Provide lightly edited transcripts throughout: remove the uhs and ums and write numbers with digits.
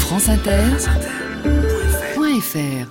franceinter.fr.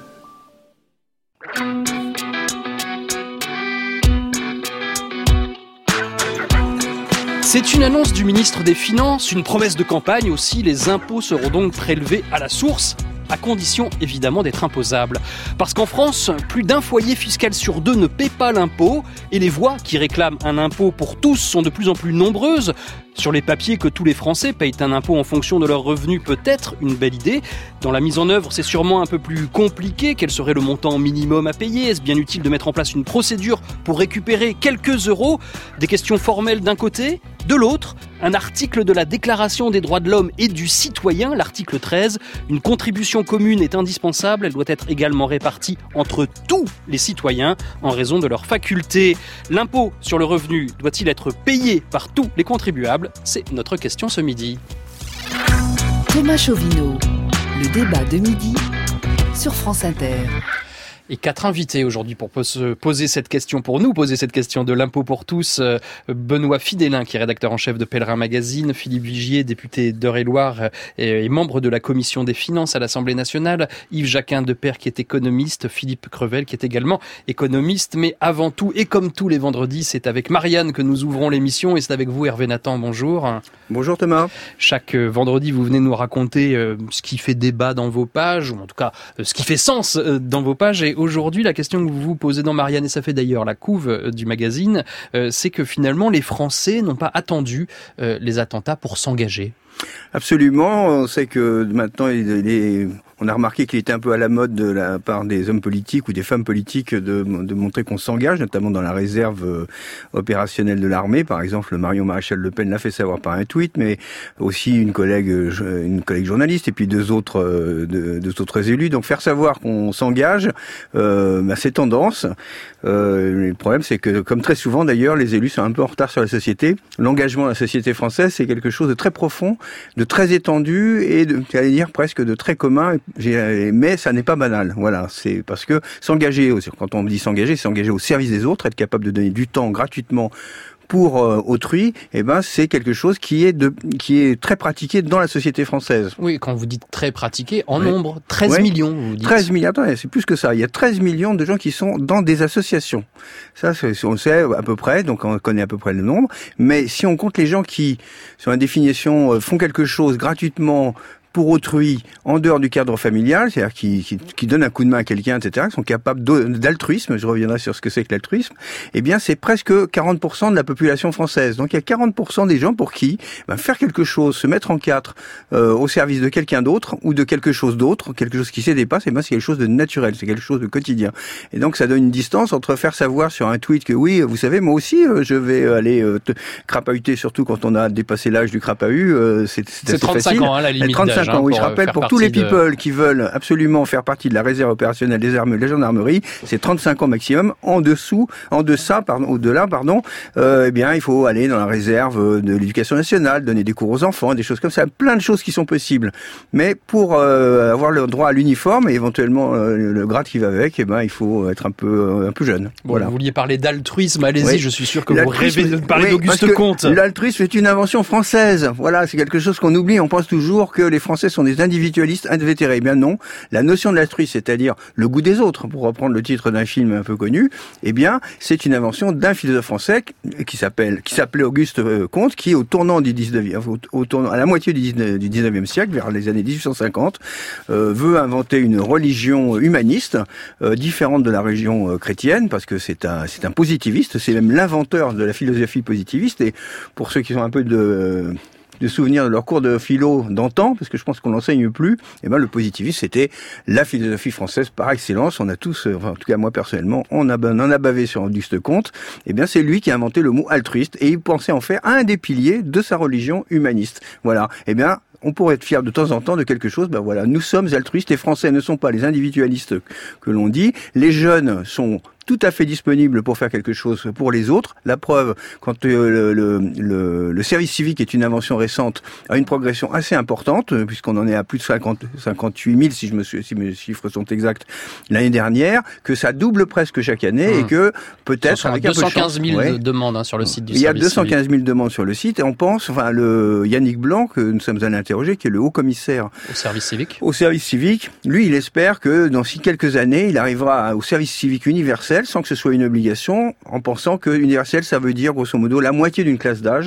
C'est une annonce du ministre des Finances, une promesse de campagne aussi. Les impôts seront donc prélevés à la source, à condition évidemment d'être imposables. Parce qu'en France, plus d'un foyer fiscal sur deux ne paie pas l'impôt et les voix qui réclament un impôt pour tous sont de plus en plus nombreuses. Sur les papiers, que tous les Français payent un impôt en fonction de leurs revenus peut être une belle idée. Dans la mise en œuvre, c'est sûrement un peu plus compliqué. Quel serait le montant minimum à payer ? Est-ce bien utile de mettre en place une procédure pour récupérer quelques euros ? Des questions formelles d'un côté, de l'autre, un article de la Déclaration des droits de l'homme et du citoyen, l'article 13. Une contribution commune est indispensable. Elle doit être également répartie entre tous les citoyens en raison de leurs facultés. L'impôt sur le revenu doit-il être payé par tous les contribuables ? C'est notre question ce midi. Thomas Chauvineau, le débat de midi sur France Inter. Et 4 invités aujourd'hui pour poser cette question, pour nous poser cette question de l'impôt pour tous. Benoît Fidelin, qui est rédacteur en chef de Pèlerin Magazine, Philippe Vigier, député d'Eure-et-Loir et membre de la commission des finances à l'Assemblée nationale, Yves Jacquin-Deperre, qui est économiste, Philippe Crevel, qui est également économiste. Mais avant tout, et comme tous les vendredis, c'est avec Marianne que nous ouvrons l'émission et c'est avec vous, Hervé Nathan. Bonjour. Bonjour Thomas. Chaque vendredi, vous venez nous raconter ce qui fait débat dans vos pages, ou en tout cas ce qui fait sens dans vos pages. Et aujourd'hui, la question que vous vous posez dans Marianne, et ça fait d'ailleurs la couve du magazine, c'est que finalement, les Français n'ont pas attendu les attentats pour s'engager. Absolument. On sait que maintenant, on a remarqué qu'il était un peu à la mode de la part des hommes politiques ou des femmes politiques de montrer qu'on s'engage, notamment dans la réserve opérationnelle de l'armée. Par exemple, Marion Maréchal Le Pen l'a fait savoir par un tweet, mais aussi une collègue journaliste et puis deux autres élus. Donc faire savoir qu'on s'engage, c'est tendance. Le problème, c'est que, comme très souvent d'ailleurs, les élus sont un peu en retard sur la société. L'engagement de la société française, c'est quelque chose de très profond, de très étendu et j'allais dire presque de très commun, mais ça n'est pas banal. Voilà, c'est parce que s'engager, quand on dit s'engager, c'est s'engager au service des autres, être capable de donner du temps gratuitement pour autrui, c'est quelque chose qui est très pratiqué dans la société française. Oui, quand vous dites très pratiqué, en nombre, 13 millions, vous dites. 13 millions, attendez, c'est plus que ça. Il y a 13 millions de gens qui sont dans des associations. Ça, on le sait à peu près, donc on connaît à peu près le nombre. Mais si on compte les gens qui, sur la définition, font quelque chose gratuitement pour autrui, en dehors du cadre familial, c'est-à-dire qui donnent un coup de main à quelqu'un, etc., qui sont capables d'altruisme, je reviendrai sur ce que c'est que l'altruisme, c'est presque 40% de la population française. Donc il y a 40% des gens pour qui faire quelque chose, se mettre en quatre au service de quelqu'un d'autre ou de quelque chose d'autre, quelque chose qui se dépasse, c'est quelque chose de naturel, c'est quelque chose de quotidien. Et donc ça donne une distance entre faire savoir sur un tweet que oui, vous savez, moi aussi, je vais aller crapahuter, surtout quand on a dépassé l'âge du crapahut, c'est 35 facile. ans, la limite d'âge. Oui, je rappelle, pour tous les people qui veulent absolument faire partie de la réserve opérationnelle des armées, de la gendarmerie, c'est 35 ans maximum. Au-delà, il faut aller dans la réserve de l'éducation nationale, donner des cours aux enfants, des choses comme ça. Plein de choses qui sont possibles. Mais pour avoir le droit à l'uniforme et éventuellement le grade qui va avec, il faut être un peu jeune. Bon, voilà. Vous vouliez parler d'altruisme, allez-y, oui. Je suis sûr que vous rêvez de parler oui, d'Auguste Comte. L'altruisme est une invention française. Voilà, c'est quelque chose qu'on oublie. On pense toujours que les Français sont des individualistes invétérés. Eh bien non, la notion de l'altruisme, c'est-à-dire le goût des autres, pour reprendre le titre d'un film un peu connu, c'est une invention d'un philosophe français qui s'appelait Auguste Comte, qui au tournant du 19e, à la moitié du 19e siècle, vers les années 1850, veut inventer une religion humaniste différente de la religion chrétienne, parce que c'est un positiviste, c'est même l'inventeur de la philosophie positiviste. Et pour ceux qui sont un peu de souvenirs de leur cours de philo d'antan, parce que je pense qu'on l'enseigne plus, le positivisme, c'était la philosophie française par excellence. On a tous, en tout cas moi personnellement, on en a bavé sur Auguste Comte. C'est lui qui a inventé le mot altruiste et il pensait en faire un des piliers de sa religion humaniste. Voilà. On pourrait être fier de temps en temps de quelque chose. Nous sommes altruistes. Les Français ne sont pas les individualistes que l'on dit. Les jeunes sont tout à fait disponible pour faire quelque chose pour les autres. La preuve, quand le service civique est une invention récente, a une progression assez importante, puisqu'on en est à plus de 58 000, si mes chiffres sont exacts, l'année dernière, que ça double presque chaque année, et que peut-être avec 215 000 demandes sur le site du service civique. Il y a 215 000 demandes sur le site, et on pense, le Yannick Blanc, que nous sommes allés interroger, qui est le haut commissaire au service civique, lui, il espère que dans quelques années, il arrivera au service civique universel, sans que ce soit une obligation, en pensant que universel, ça veut dire, grosso modo, la moitié d'une classe d'âge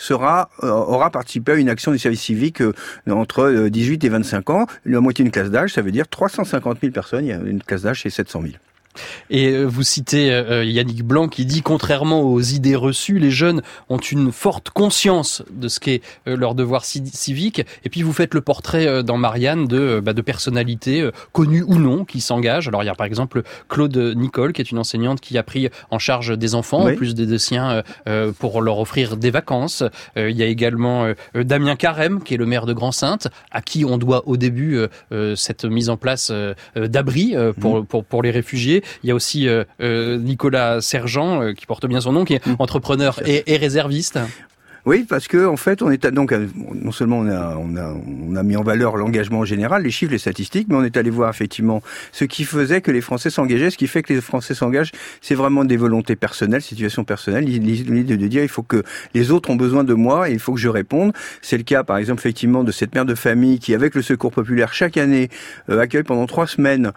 aura participé à une action du service civique entre 18 et 25 ans. La moitié d'une classe d'âge, ça veut dire 350 000 personnes. Il y a une classe d'âge, c'est 700 000. Et vous citez Yannick Blanc qui dit, contrairement aux idées reçues, les jeunes ont une forte conscience de ce qu'est leur devoir civique. Et puis vous faites le portrait dans Marianne de personnalités connues ou non qui s'engagent. Alors il y a par exemple Claude Nicole qui est une enseignante qui a pris en charge des enfants, en plus des siens, pour leur offrir des vacances. Il y a également Damien Carême qui est le maire de Grand-Sainte, à qui on doit au début cette mise en place d'abris pour les réfugiés. Il y a aussi Nicolas Sergent, qui porte bien son nom, qui est entrepreneur et réserviste. Oui, parce que en fait, on est donc non seulement on a mis en valeur l'engagement en général, les chiffres, les statistiques, mais on est allé voir effectivement ce qui faisait que les Français s'engageaient. Ce qui fait que les Français s'engagent, c'est vraiment des volontés personnelles, situations personnelles. L'idée de dire, il faut que les autres ont besoin de moi et il faut que je réponde. C'est le cas, par exemple, effectivement, de cette mère de famille qui, avec le Secours populaire, chaque année accueille pendant 3 semaines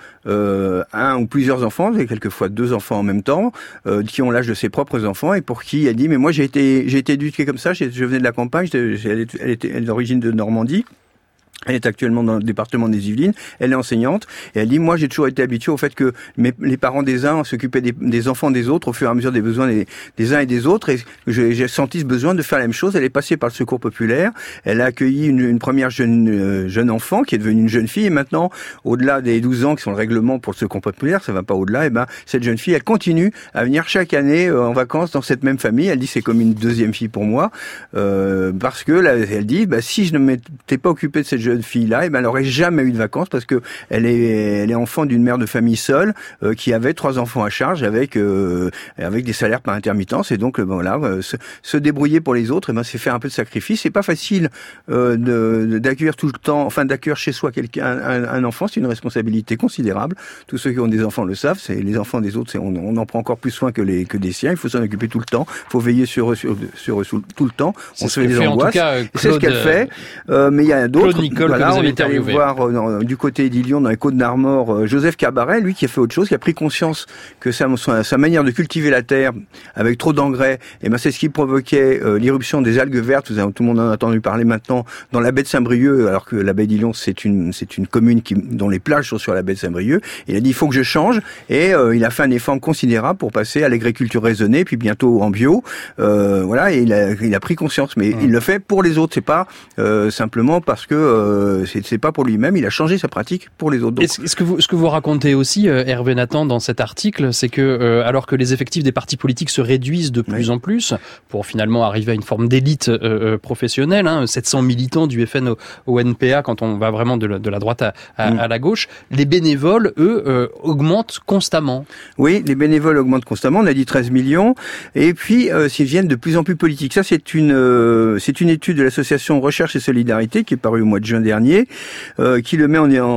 un ou plusieurs enfants, et quelquefois 2 enfants en même temps, qui ont l'âge de ses propres enfants et pour qui elle dit, mais moi j'ai été éduquée comme ça. Je venais de la campagne, elle est d'origine de Normandie. Elle est actuellement dans le département des Yvelines. Elle est enseignante et elle dit, moi, j'ai toujours été habituée au fait que les parents des uns s'occupaient des enfants des autres au fur et à mesure des besoins des uns et des autres. Et j'ai senti ce besoin de faire la même chose. Elle est passée par le Secours populaire. Elle a accueilli une première jeune enfant qui est devenue une jeune fille. Et maintenant, au-delà des 12 ans qui sont le règlement pour le Secours populaire, ça va pas au-delà. Et cette jeune fille, elle continue à venir chaque année en vacances dans cette même famille. Elle dit, c'est comme une deuxième fille pour moi, parce que là, elle dit, si je ne m'étais pas occupée de cette jeune fille-là, elle aurait jamais eu de vacances parce que elle est enfant d'une mère de famille seule qui avait 3 enfants à charge avec des salaires par intermittence et donc se débrouiller pour les autres, c'est faire un peu de sacrifice. C'est pas facile d'accueillir tout le temps, d'accueillir chez soi un enfant, c'est une responsabilité considérable. Tous ceux qui ont des enfants le savent. C'est les enfants des autres, on en prend encore plus soin que des siens. Il faut s'en occuper tout le temps. Il faut veiller sur eux tout le temps. On se fait des angoisses. C'est ce qu'elle fait. Mais il y a d'autres. Voilà, on est allé voir du côté d'Ilion, dans les Côtes-d'Armor, Joseph Cabaret, lui qui a fait autre chose, qui a pris conscience que sa manière de cultiver la terre avec trop d'engrais, c'est ce qui provoquait l'irruption des algues vertes. Tout le monde en a entendu parler maintenant dans la baie de Saint-Brieuc, alors que la baie d'Ilion c'est une commune dont les plages sont sur la baie de Saint-Brieuc. Il a dit il faut que je change et il a fait un effort considérable pour passer à l'agriculture raisonnée, puis bientôt en bio. Et il a pris conscience, mais il le fait pour les autres. C'est pas simplement parce que c'est pas pour lui-même, il a changé sa pratique pour les autres. Donc, ce que vous racontez aussi, Hervé Nathan, dans cet article, c'est que alors que les effectifs des partis politiques se réduisent de plus en plus, pour finalement arriver à une forme d'élite professionnelle, 700 militants du FN au NPA, quand on va vraiment de la droite à la gauche, les bénévoles, eux, augmentent constamment. Oui, les bénévoles augmentent constamment, on a dit 13 millions, et puis s'ils viennent de plus en plus politiques. Ça, c'est une étude de l'association Recherche et Solidarité qui est parue au mois de juin dernier, qui le met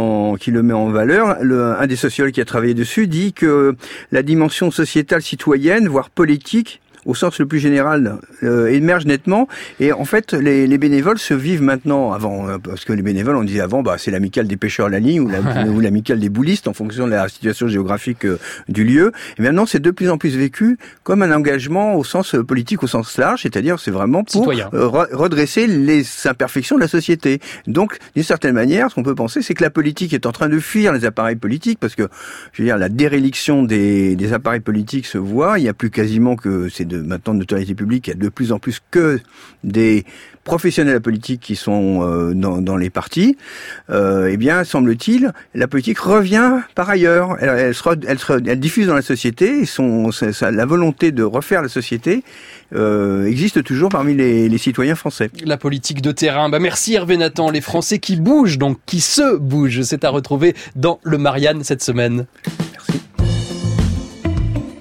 en valeur. Un des sociologues qui a travaillé dessus dit que la dimension sociétale, citoyenne, voire politique, au sens le plus général, émerge nettement. Et en fait, les bénévoles se vivent maintenant, parce que les bénévoles, on disait avant, c'est l'amicale des pêcheurs à la ligne ou l'amicale des boulistes en fonction de la situation géographique du lieu. Et maintenant, c'est de plus en plus vécu comme un engagement au sens politique, au sens large, c'est-à-dire c'est vraiment pour redresser les imperfections de la société. Donc, d'une certaine manière, ce qu'on peut penser, c'est que la politique est en train de fuir les appareils politiques, parce que, la déréliction des appareils politiques se voit. Il n'y a plus quasiment que maintenant de notoriété publique, il y a de plus en plus que des professionnels de la politique qui sont dans les partis. Semble-t-il, la politique revient par ailleurs. Elle diffuse dans la société. Et la volonté de refaire la société existe toujours parmi les citoyens français. La politique de terrain. Merci Hervé Nathan. Les Français qui bougent, donc qui se bougent, c'est à retrouver dans le Marianne cette semaine. Merci.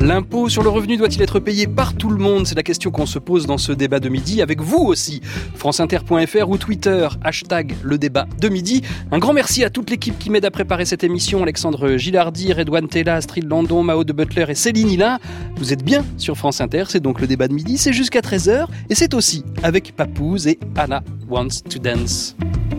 L'impôt sur le revenu doit-il être payé par tout le monde ? C'est la question qu'on se pose dans ce débat de midi, avec vous aussi. franceinter.fr ou Twitter, #le débat de midi. Un grand merci à toute l'équipe qui m'aide à préparer cette émission. Alexandre Gilardi, Redouane Tella, Astrid Landon, Mao de Butler et Céline Hillin. Vous êtes bien sur France Inter, c'est donc le débat de midi, c'est jusqu'à 13h et c'est aussi avec Papoose et Anna Wants to Dance.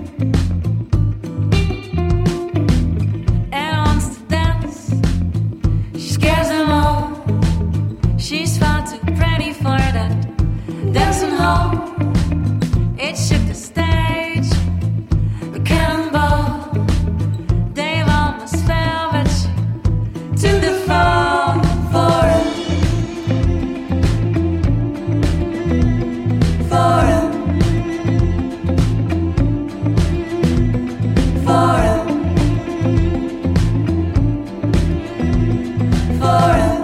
She's far too pretty for that dancing hall. It shook the stage, the cannonball. Dave almost fell, but she took the fall for him. For him. For him. For him.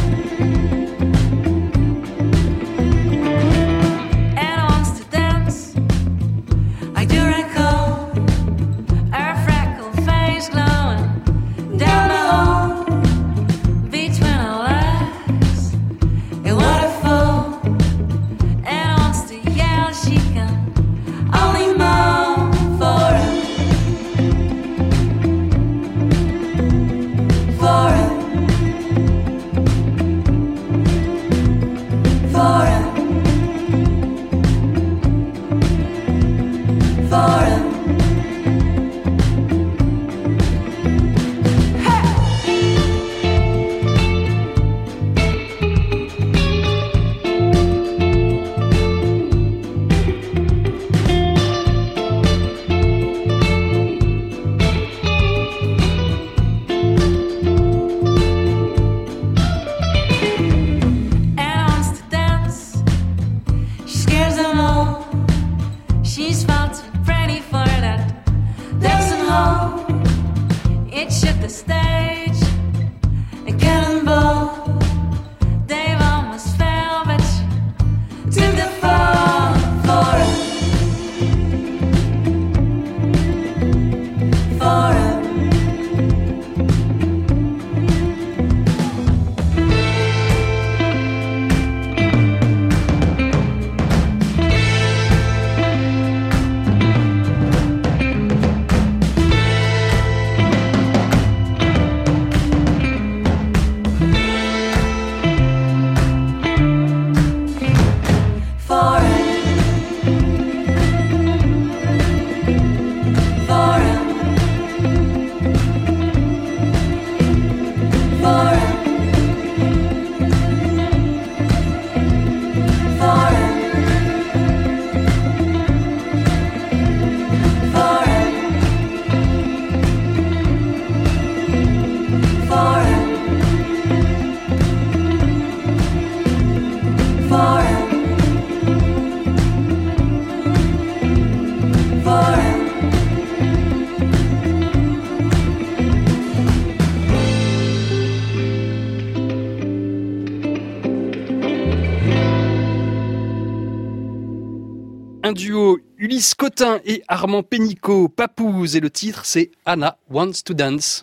Un duo, Ulysse Cotin et Armand Pénicaud, Papoose, et le titre c'est Anna Wants to Dance.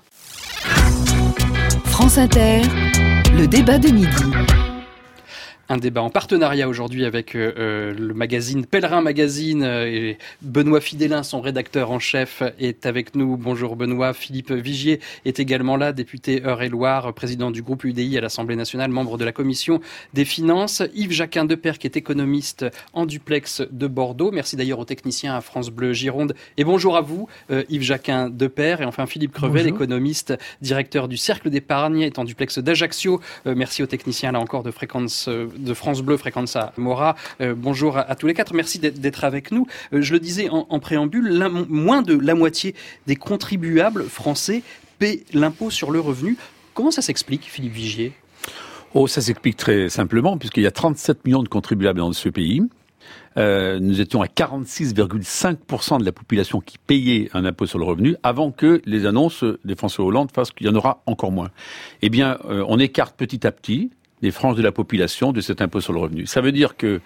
France Inter, le débat de midi. Un débat en partenariat aujourd'hui avec le magazine Pèlerin Magazine, et Benoît Fidélin, son rédacteur en chef, est avec nous. Bonjour Benoît. Philippe Vigier est également là, député Eure-et-Loire, président du groupe UDI à l'Assemblée nationale, membre de la commission des finances. Yves Jacquin-Deperre, qui est économiste en duplex de Bordeaux. Merci d'ailleurs aux techniciens à France Bleu Gironde. Et bonjour à vous, Yves Jacquin-Deperre. Et enfin Philippe Crevel, bonjour. Économiste, directeur du Cercle d'épargne, est en duplex d'Ajaccio. Merci aux techniciens là encore de France Bleu, Fréquenza Mora. Bonjour à tous les quatre. Merci d'être avec nous. Je le disais en préambule, moins de la moitié des contribuables français paient l'impôt sur le revenu. Comment ça s'explique, Philippe Vigier ? Ça s'explique très simplement, puisqu'il y a 37 millions de contribuables dans ce pays. Nous étions à 46,5% de la population qui payait un impôt sur le revenu avant que les annonces des François Hollande fassent qu'il y en aura encore moins. Eh bien, on écarte petit à petit des franges de la population de cet impôt sur le revenu. Ça veut dire que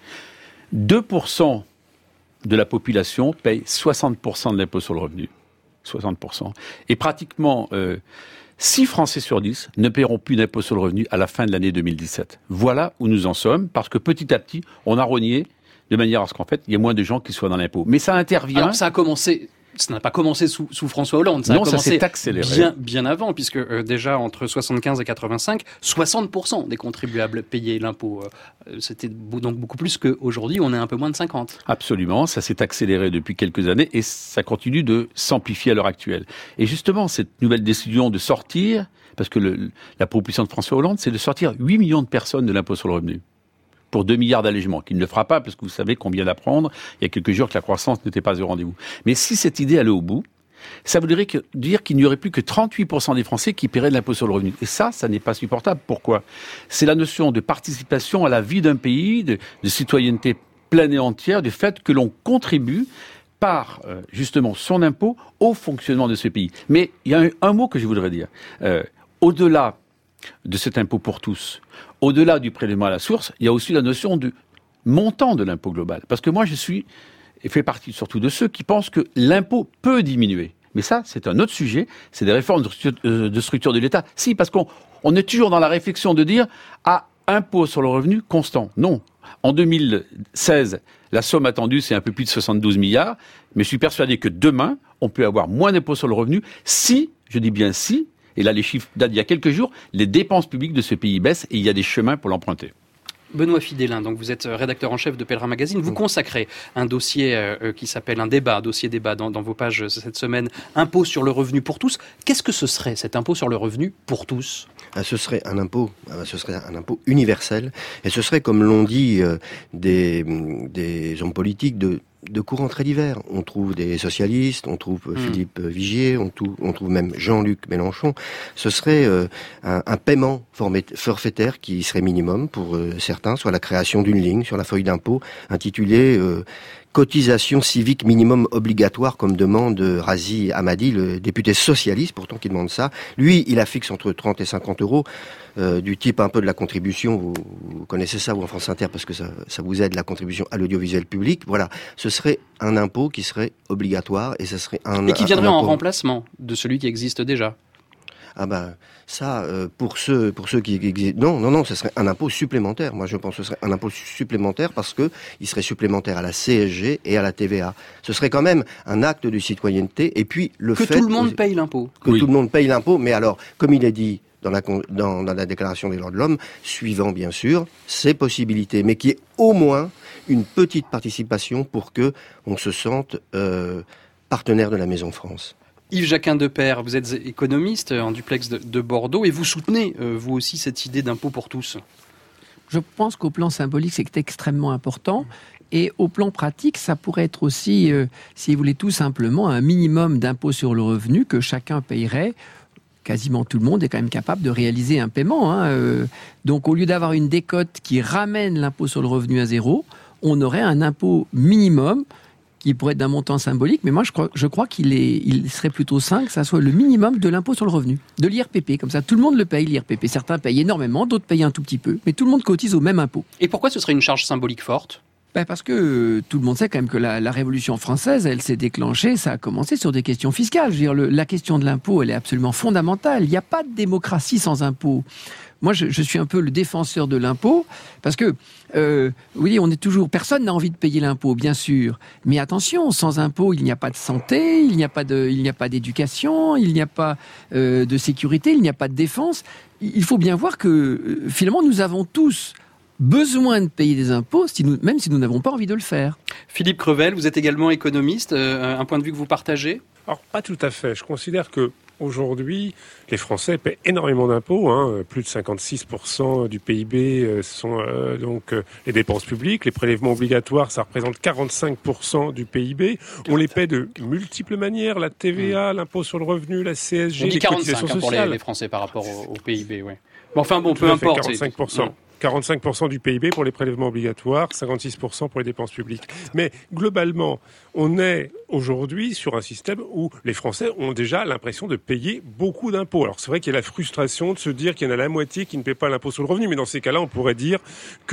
2% de la population paye 60% de l'impôt sur le revenu. 60%. Et pratiquement 6 Français sur 10 ne paieront plus d'impôt sur le revenu à la fin de l'année 2017. Voilà où nous en sommes, parce que petit à petit, on a rogné de manière à ce qu'en fait, il y ait moins de gens qui soient dans l'impôt. Mais ça intervient... Alors ça a commencé... Ça n'a pas commencé sous François Hollande, ça a commencé ça s'est accéléré. bien avant, puisque déjà entre 75 et 85, 60% des contribuables payaient l'impôt. C'était donc beaucoup plus qu'aujourd'hui, on est un peu moins de 50. Absolument, ça s'est accéléré depuis quelques années et ça continue de s'amplifier à l'heure actuelle. Et justement, cette nouvelle décision de sortir, parce que la proposition de François Hollande, c'est de sortir 8 millions de personnes de l'impôt sur le revenu. Pour 2 milliards d'allègements, qu'il ne le fera pas, parce que vous savez qu'on vient d'apprendre, il y a quelques jours, que la croissance n'était pas au rendez-vous. Mais si cette idée allait au bout, ça voudrait dire qu'il n'y aurait plus que 38% des Français qui paieraient de l'impôt sur le revenu. Et ça n'est pas supportable. Pourquoi ? C'est la notion de participation à la vie d'un pays, de citoyenneté pleine et entière, du fait que l'on contribue par, justement, son impôt au fonctionnement de ce pays. Mais il y a un mot que je voudrais dire. Au-delà de cet impôt pour tous, au-delà du prélèvement à la source, il y a aussi la notion du montant de l'impôt global. Parce que moi, je fais partie surtout de ceux qui pensent que l'impôt peut diminuer. Mais ça, c'est un autre sujet, c'est des réformes de structure de l'État. Si, parce qu'on est toujours dans la réflexion de dire impôt sur le revenu constant. Non. En 2016, la somme attendue, c'est un peu plus de 72 milliards, mais je suis persuadé que demain, on peut avoir moins d'impôt sur le revenu si, je dis bien si, et là les chiffres datent d'il y a quelques jours, les dépenses publiques de ce pays baissent et il y a des chemins pour l'emprunter. Benoît Fidelin, donc vous êtes rédacteur en chef de Pèlerin Magazine. Vous consacrez un dossier qui s'appelle un dossier débat dans vos pages cette semaine, impôt sur le revenu pour tous. Qu'est-ce que ce serait cet impôt sur le revenu pour tous ? Ce serait un impôt universel, et ce serait, comme l'ont dit des hommes politiques de courants très divers. On trouve des socialistes, on trouve Philippe Vigier, on trouve même Jean-Luc Mélenchon. Ce serait un paiement forfaitaire qui serait minimum pour certains, soit la création d'une ligne sur la feuille d'impôt intitulée cotisation civique minimum obligatoire, comme demande Razi Hamadi, le député socialiste, pourtant qui demande ça. Lui, il a fixe entre 30 et 50 euros, du type un peu de la contribution, vous connaissez ça, vous en France Inter, parce que ça vous aide, la contribution à l'audiovisuel public. Voilà, ce serait un impôt qui serait obligatoire, et ce serait et qui viendrait en remplacement de celui qui existe déjà. Ah ben ça, pour ceux qui existent, non, ce serait un impôt supplémentaire. Moi, je pense que ce serait un impôt supplémentaire parce que il serait supplémentaire à la CSG et à la TVA. Ce serait quand même un acte de citoyenneté. Et puis le fait que tout le monde paye l'impôt. Tout le monde paye l'impôt, mais alors, comme il est dit dans la Déclaration des droits de l'homme, suivant bien sûr ces possibilités, mais qui est au moins une petite participation pour que on se sente partenaire de la Maison France. Yves Jacquin-Deperre, vous êtes économiste en duplex de Bordeaux et vous soutenez, vous aussi, cette idée d'impôt pour tous. Je pense qu'au plan symbolique, c'est extrêmement important. Et au plan pratique, ça pourrait être aussi, si vous voulez, tout simplement un minimum d'impôt sur le revenu que chacun payerait. Quasiment tout le monde est quand même capable de réaliser un paiement. Donc, au lieu d'avoir une décote qui ramène l'impôt sur le revenu à zéro, on aurait un impôt minimum qui pourrait être d'un montant symbolique, mais moi je crois qu'il serait plutôt sain que ça soit le minimum de l'impôt sur le revenu, de l'IRPP, comme ça tout le monde le paye, l'IRPP. Certains payent énormément, d'autres payent un tout petit peu, mais tout le monde cotise au même impôt. Et pourquoi ce serait une charge symbolique forte ? Parce que tout le monde sait quand même que la Révolution française, elle s'est déclenchée, ça a commencé sur des questions fiscales. Je veux dire, la question de l'impôt, elle est absolument fondamentale. Il n'y a pas de démocratie sans impôt. Moi, je suis un peu le défenseur de l'impôt, parce que, oui, on est toujours... Personne n'a envie de payer l'impôt, bien sûr. Mais attention, sans impôt, il n'y a pas de santé, il n'y a pas d'éducation, il n'y a pas de sécurité, il n'y a pas de défense. Il faut bien voir que, finalement, nous avons tous besoin de payer des impôts, même si nous n'avons pas envie de le faire. Philippe Crevel, vous êtes également économiste, un point de vue que vous partagez ? Alors, pas tout à fait. Je considère que aujourd'hui, les Français paient énormément d'impôts. Plus de 56% du PIB sont donc les dépenses publiques. Les prélèvements obligatoires, ça représente 45% du PIB. On les paie de multiples manières. La TVA, l'impôt sur le revenu, la CSG, les cotisations sociales. Pour les Français par rapport au PIB, oui. Bon, enfin bon, peu importe. 45%. 45% du PIB pour les prélèvements obligatoires, 56% pour les dépenses publiques. Mais globalement, on est aujourd'hui sur un système où les Français ont déjà l'impression de payer beaucoup d'impôts. Alors c'est vrai qu'il y a la frustration de se dire qu'il y en a la moitié qui ne paie pas l'impôt sur le revenu, mais dans ces cas-là, on pourrait dire que